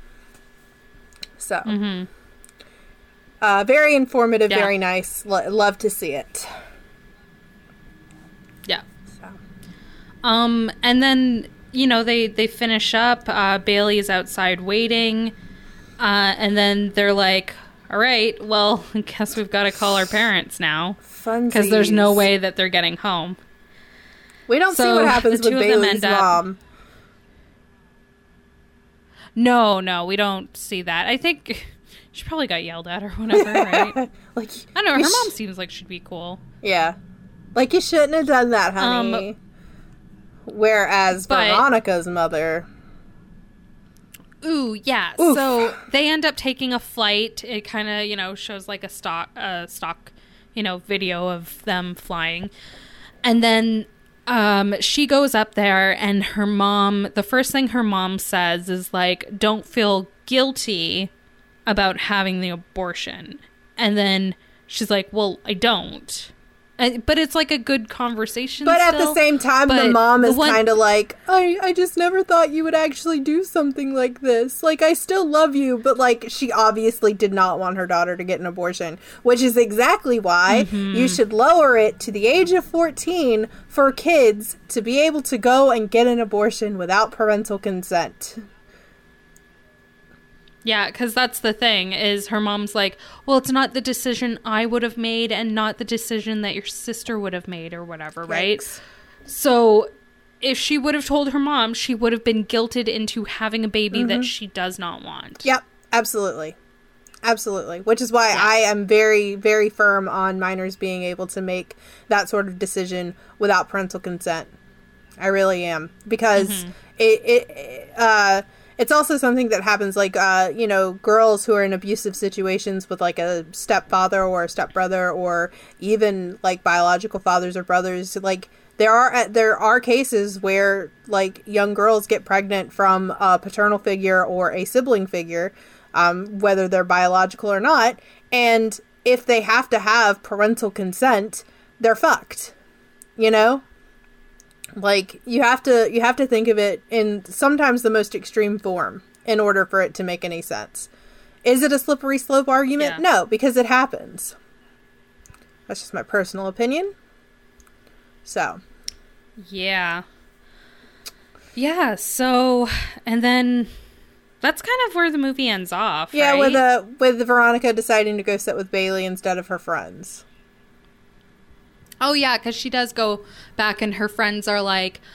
Speaker 2: So.
Speaker 1: Mm-hmm.
Speaker 2: Uh, very informative,
Speaker 1: yeah.
Speaker 2: very nice. Lo- love to see it.
Speaker 1: Yeah. So. Um, and then, you know, they, they finish up. Uh, Bailey's outside waiting. Uh, and then they're like, all right, well, I guess we've got to call our parents now. Because there's no way that they're getting home.
Speaker 2: We don't
Speaker 1: so
Speaker 2: see what happens with Bailey's mom.
Speaker 1: Up, no, no, we don't see that. I think... She probably got yelled at or whatever, right?
Speaker 2: Like,
Speaker 1: I don't know. Her
Speaker 2: sh-
Speaker 1: mom seems like she'd be cool.
Speaker 2: Yeah. Like, you shouldn't have done that, honey. Um, Whereas but, Veronica's mother...
Speaker 1: Ooh, yeah. Oof. So they end up taking a flight. It kind of, you know, shows like a stock, uh, stock, you know, video of them flying. And then um, she goes up there and her mom... The first thing her mom says is like, don't feel guilty about having the abortion. And then she's like, well, I don't. And, but it's like a good conversation
Speaker 2: But
Speaker 1: still.
Speaker 2: At the same time,
Speaker 1: but
Speaker 2: the mom is
Speaker 1: the one-
Speaker 2: kind of like, I, I just never thought you would actually do something like this. Like, I still love you, but, like, she obviously did not want her daughter to get an abortion, which is exactly why mm-hmm. you should lower it to the age of fourteen for kids to be able to go and get an abortion without parental consent.
Speaker 1: Yeah, because that's the thing, is her mom's like, well, it's not the decision I would have made and not the decision that your sister would have made or whatever, right? Yikes. So if she would have told her mom, she would have been guilted into having a baby mm-hmm. that she does not want.
Speaker 2: Yep, absolutely. Absolutely. Which is why yeah. I am very, very firm on minors being able to make that sort of decision without parental consent. I really am. Because mm-hmm. it... it uh, It's also something that happens, like, uh, you know, girls who are in abusive situations with, like, a stepfather or a stepbrother, or even, like, biological fathers or brothers. Like, there are there are cases where, like, young girls get pregnant from a paternal figure or a sibling figure, um, whether they're biological or not. And if they have to have parental consent, they're fucked, you know? Like, you have to you have to think of it in sometimes the most extreme form in order for it to make any sense. Is it a slippery slope argument? Yeah. No, because it happens. That's just my personal opinion. So.
Speaker 1: Yeah. Yeah, so, and then that's kind of where the movie ends off,
Speaker 2: Yeah,
Speaker 1: right?
Speaker 2: with, uh, with Veronica deciding to go sit with Bailey instead of her friends.
Speaker 1: Oh, yeah, because she does go back and her friends are like,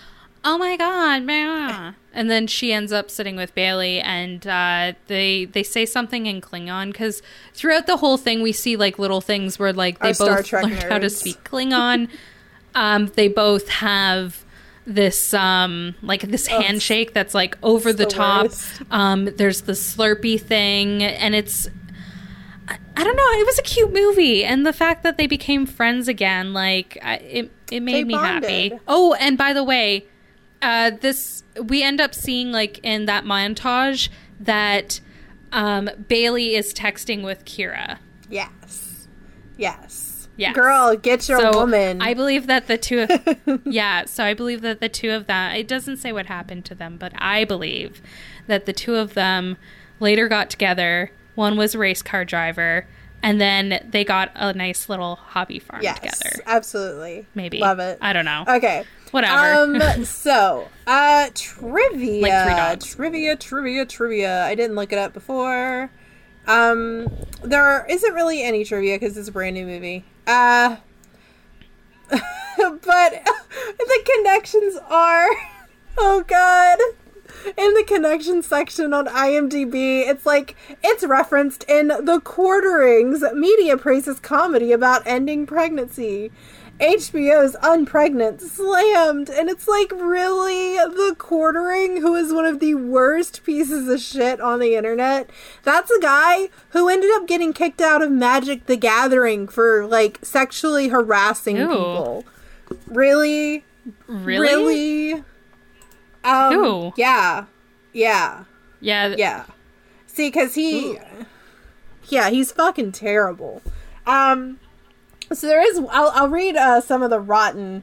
Speaker 1: oh my god, man. And then she ends up sitting with Bailey, and uh, they they say something in Klingon, because throughout the whole thing we see like little things where like they
Speaker 2: Our Star
Speaker 1: both
Speaker 2: Trek
Speaker 1: learn how to
Speaker 2: nerds.
Speaker 1: speak Klingon. um, they both have this um like this
Speaker 2: Oh,
Speaker 1: handshake that's like over the,
Speaker 2: the
Speaker 1: top.
Speaker 2: worst.
Speaker 1: Um, there's the Slurpee thing, and it's I, I don't know. It was a cute movie, and the fact that they became friends again, like I, it it made
Speaker 2: They
Speaker 1: me happy.
Speaker 2: bonded.
Speaker 1: Oh, and by the way, uh, this we end up seeing like in that montage that um, Bailey is texting with Kira.
Speaker 2: Yes. Yes.
Speaker 1: Yes.
Speaker 2: Girl, get your
Speaker 1: So
Speaker 2: woman.
Speaker 1: I believe that the two of yeah, so I believe that the two of them, it doesn't say what happened to them, but I believe that the two of them later got together. One was a race car driver, and then they got a nice little hobby farm
Speaker 2: yes,
Speaker 1: together.
Speaker 2: absolutely.
Speaker 1: Maybe.
Speaker 2: Love it.
Speaker 1: I don't know.
Speaker 2: Okay.
Speaker 1: Whatever.
Speaker 2: Um, so, uh, trivia.
Speaker 1: Like three dogs.
Speaker 2: Trivia, trivia, trivia. I didn't look it up before. Um, there isn't really any trivia because it's a brand new movie. Uh, but the connections are, oh god, in the connection section on IMDb, it's like, it's referenced in The Quarterings. Media praises comedy about ending pregnancy. H B O's Unpregnant slammed, and it's like, really? The Quartering, who is one of the worst pieces of shit on the internet? That's a guy who ended up getting kicked out of Magic the Gathering for, like, sexually harassing
Speaker 1: Ew.
Speaker 2: people. Really?
Speaker 1: Really?
Speaker 2: Really? Um,
Speaker 1: Who?
Speaker 2: Yeah. Yeah.
Speaker 1: Yeah.
Speaker 2: Yeah. See, because he...
Speaker 1: Ooh.
Speaker 2: Yeah, he's fucking terrible. Um... So there is, I'll, I'll read uh, some of the rotten,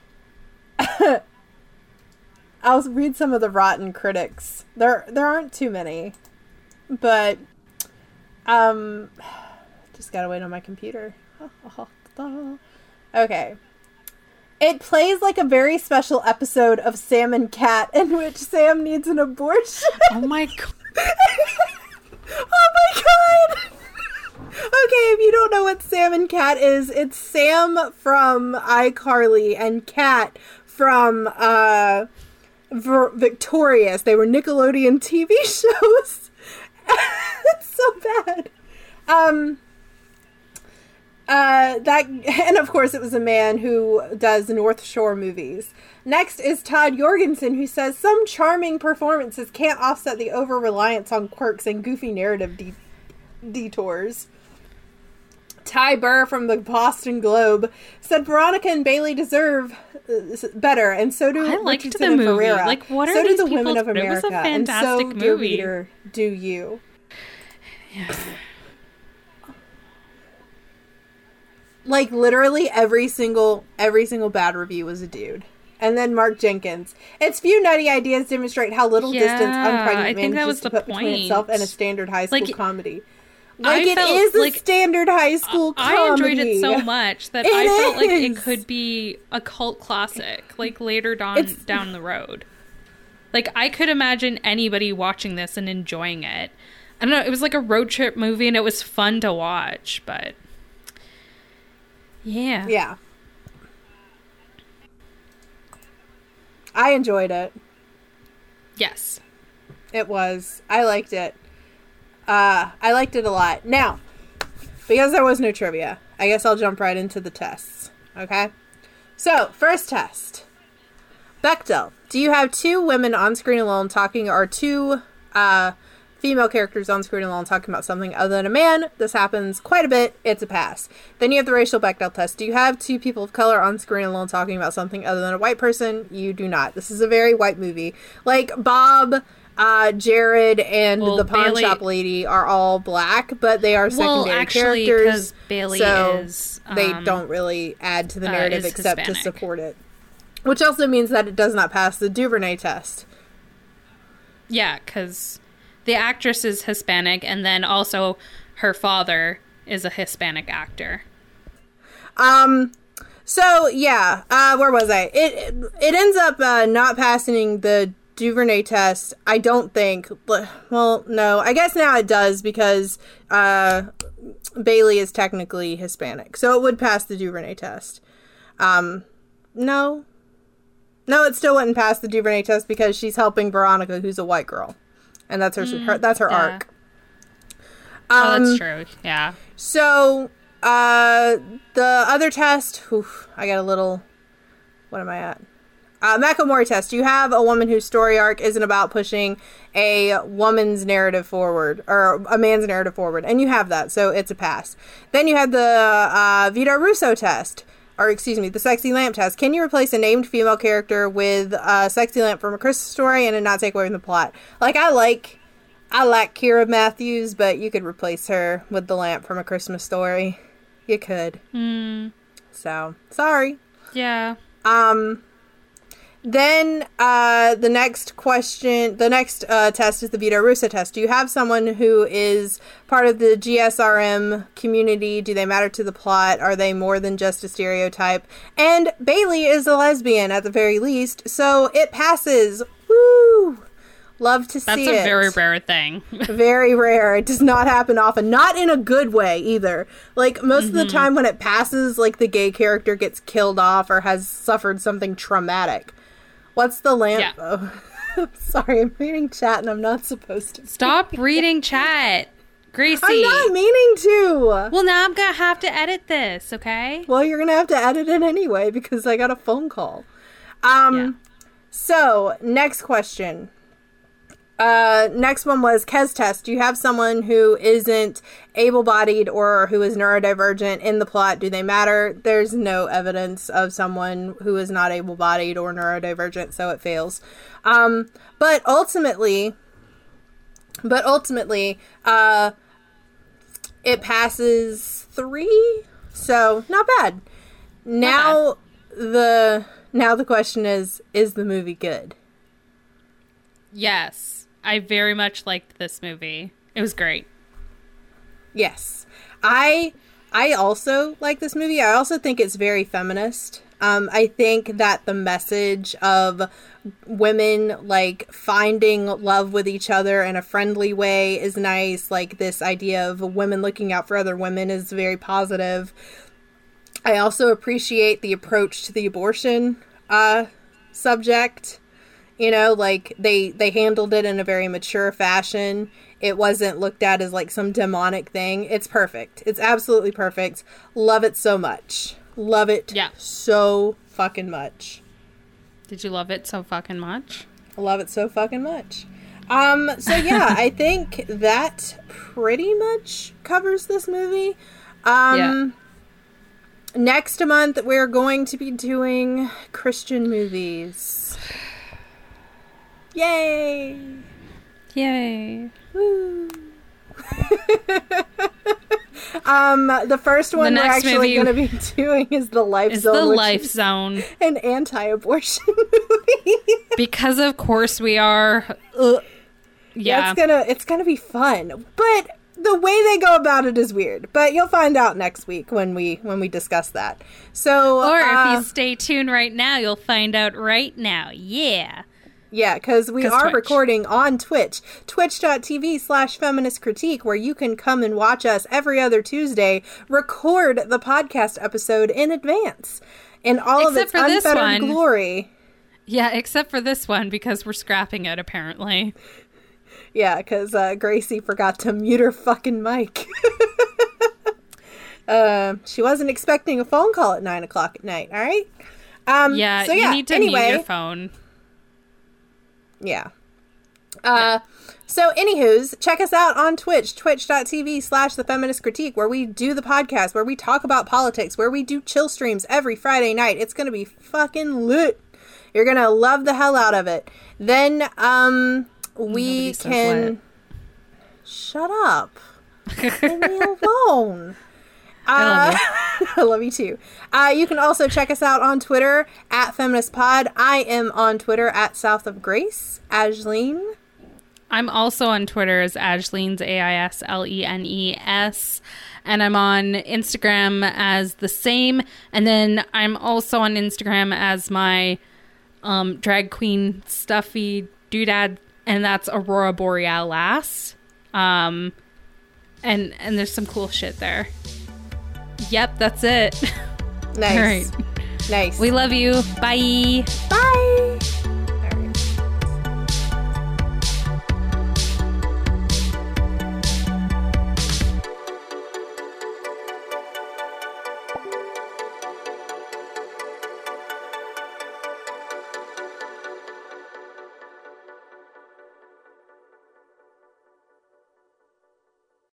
Speaker 2: I'll read some of the rotten critics. There there aren't too many, but, um, just gotta wait on my computer. Okay. It plays like a very special episode of Sam and Cat in which Sam needs an abortion.
Speaker 1: Oh my god.
Speaker 2: Oh my god! Okay, if you don't know what Sam and Cat is, it's Sam from iCarly and Cat from uh, Ver- Victorious. They were Nickelodeon T V shows. It's so bad. Um, uh, that, and of course it was a man who does North Shore movies. Next is Todd Jorgensen, who says some charming performances can't offset the over-reliance on quirks and goofy narrative de- detours. Ty Burr from the Boston Globe said Veronica and Bailey deserve uh, better, and so do
Speaker 1: I liked
Speaker 2: Richardson
Speaker 1: the
Speaker 2: and
Speaker 1: movie.
Speaker 2: Ferreira.
Speaker 1: Like, what are
Speaker 2: so do
Speaker 1: these
Speaker 2: the
Speaker 1: people-
Speaker 2: women of
Speaker 1: it was a
Speaker 2: America, and so,
Speaker 1: fantastic
Speaker 2: dear
Speaker 1: movie.
Speaker 2: reader, do you.
Speaker 1: Yeah.
Speaker 2: Like, literally every single every single bad review was a dude. And then Mark Jenkins. Its few nutty ideas demonstrate how little
Speaker 1: Yeah,
Speaker 2: distance Unpregnant
Speaker 1: I think that
Speaker 2: manages
Speaker 1: was
Speaker 2: to
Speaker 1: the
Speaker 2: put between
Speaker 1: point.
Speaker 2: itself and a standard high school
Speaker 1: Like,
Speaker 2: comedy. Like,
Speaker 1: I
Speaker 2: it
Speaker 1: felt
Speaker 2: is a
Speaker 1: like-
Speaker 2: standard high school comedy.
Speaker 1: I enjoyed it so much that
Speaker 2: It
Speaker 1: I felt like it
Speaker 2: is.
Speaker 1: could be a cult classic, like later down
Speaker 2: It's-
Speaker 1: down the road. Like, I could imagine anybody watching this and enjoying it. I don't know, it was like a road trip movie and it was fun to watch, but yeah.
Speaker 2: Yeah. I enjoyed it.
Speaker 1: Yes.
Speaker 2: It was. I liked it. Uh, I liked it a lot. Now, because there was no trivia, I guess I'll jump right into the tests. Okay? So, first test. Bechdel. Do you have two women on screen alone talking, or two uh, female characters on screen alone talking about something other than a man? This happens quite a bit. It's a pass. Then you have the racial Bechdel test. Do you have two people of color on screen alone talking about something other than a white person? You do not. This is a very white movie. Like, Bob, uh, Jared, and
Speaker 1: Well,
Speaker 2: the pawn
Speaker 1: Bailey-
Speaker 2: shop lady are all black, but they are
Speaker 1: Well,
Speaker 2: secondary
Speaker 1: actually,
Speaker 2: characters.
Speaker 1: 'cause Bailey
Speaker 2: so
Speaker 1: is,
Speaker 2: they
Speaker 1: um,
Speaker 2: don't really add to the
Speaker 1: uh,
Speaker 2: narrative
Speaker 1: is
Speaker 2: except to
Speaker 1: Hispanic.
Speaker 2: support it. Which also means that it does not pass the Duvernay test.
Speaker 1: Yeah, because the actress is Hispanic, and then also her father is a Hispanic actor.
Speaker 2: Um, so yeah, uh, where was I? It it ends up uh, not passing the Duvernay test. I don't think. Well, no, I guess now it does because uh, Bailey is technically Hispanic, so it would pass the Duvernay test. Um, no, No, it still wouldn't pass the Duvernay test because she's helping Veronica, who's a white girl. And that's her, mm, her that's her yeah. arc.
Speaker 1: Um, oh, that's true. Yeah.
Speaker 2: So, uh, the other test, oof, I got a little, what am I at? Uh, Makomori test. You have a woman whose story arc isn't about pushing a woman's narrative forward, or a man's narrative forward, and you have that, so it's a pass. Then you had the uh, Vito Russo test, or excuse me, the Sexy Lamp test. Can you replace a named female character with a sexy lamp from a Christmas Story and it not take away from the plot? Like, I like, I like Keira Matthews, but you could replace her with the lamp from A Christmas Story. You could.
Speaker 1: Hmm.
Speaker 2: So, sorry.
Speaker 1: Yeah.
Speaker 2: Um... Then uh, the next question, the next uh, test is the Vito Russo test. Do you have someone who is part of the G S R M community? Do they matter to the plot? Are they more than just a stereotype? And Bailey is a lesbian at the very least, so it passes. Woo! Love to see it.
Speaker 1: That's a very rare thing.
Speaker 2: Very rare. It does not happen often. Not in a good way either. Like, most mm-hmm. of the time when it passes, like, the gay character gets killed off or has suffered something traumatic. What's the lamp?
Speaker 1: Yeah.
Speaker 2: Oh, I'm sorry, I'm reading chat and I'm not supposed to.
Speaker 1: Stop reading chat, Gracie.
Speaker 2: I'm not meaning to.
Speaker 1: Well, now I'm going to have to edit this, okay?
Speaker 2: Well, you're going to have to edit it anyway because I got a phone call. Um, yeah. So, next question. Uh, next one was Kes test. Do you have someone who isn't able-bodied or who is neurodivergent in the plot? Do they matter? There's no evidence of someone who is not able-bodied or neurodivergent, so it fails. Um, but ultimately, but ultimately, uh, it passes three, so not bad. Now bad. the now the question is: is the movie good?
Speaker 1: Yes. I very much liked this movie. It was great.
Speaker 2: Yes. I I also like this movie. I also think it's very feminist. Um, I think that the message of women, like, finding love with each other in a friendly way is nice. Like, this idea of women looking out for other women is very positive. I also appreciate the approach to the abortion uh, subject. You know, like, they, they handled it in a very mature fashion. It wasn't looked at as, like, some demonic thing. It's perfect. It's absolutely perfect. Love it so much. Love it
Speaker 1: yeah.
Speaker 2: so fucking much.
Speaker 1: Did you love it so fucking much?
Speaker 2: Love it so fucking much. Um, so, yeah, I think that pretty much covers this movie. Um, yeah. Next month, we're going to be doing Christian movies. Yay!
Speaker 1: Yay!
Speaker 2: Woo! um, the first one the we're actually going to be doing is The Life
Speaker 1: is
Speaker 2: Zone.
Speaker 1: The Life Zone.
Speaker 2: An anti-abortion movie.
Speaker 1: Because of course we are. Uh, yeah,
Speaker 2: it's gonna it's gonna be fun, but the way they go about it is weird. But you'll find out next week when we when we discuss that. So,
Speaker 1: or
Speaker 2: uh,
Speaker 1: if you stay tuned right now, you'll find out right now. Yeah.
Speaker 2: Yeah, because we are Twitch. recording on Twitch, twitch.tv slash feminist critique, where you can come and watch us every other Tuesday, record the podcast episode in advance in all except of its unfettered glory.
Speaker 1: Yeah, except for this one, because we're scrapping it, apparently.
Speaker 2: Yeah, because uh, Gracie forgot to mute her fucking mic. uh, she wasn't expecting a phone call at nine o'clock at night, all right? Um,
Speaker 1: yeah,
Speaker 2: so yeah,
Speaker 1: you need to
Speaker 2: anyway,
Speaker 1: mute your phone.
Speaker 2: Yeah. Uh, so, anywho's, check us out on Twitch, twitch.tv slash the feminist critique, where we do the podcast, where we talk about politics, where we do chill streams every Friday night. It's going to be fucking lit. You're going to love the hell out of it. Then, um, we Nobody's can... So Shut up. Leave me alone. Uh, I love you. I love you too. Uh, you can also check us out on Twitter at FeministPod. I am on Twitter at South of Grace. Aisleen.
Speaker 1: I'm also on Twitter as Aisleens, A I S L E N E S. And I'm on Instagram as the same. And then I'm also on Instagram as my um, drag queen stuffy doodad. And that's Aurora Borealis. Um, and, and there's some cool shit there. Yep, that's it.
Speaker 2: Nice.
Speaker 1: All right.
Speaker 2: Nice.
Speaker 1: We love you. Bye.
Speaker 2: Bye.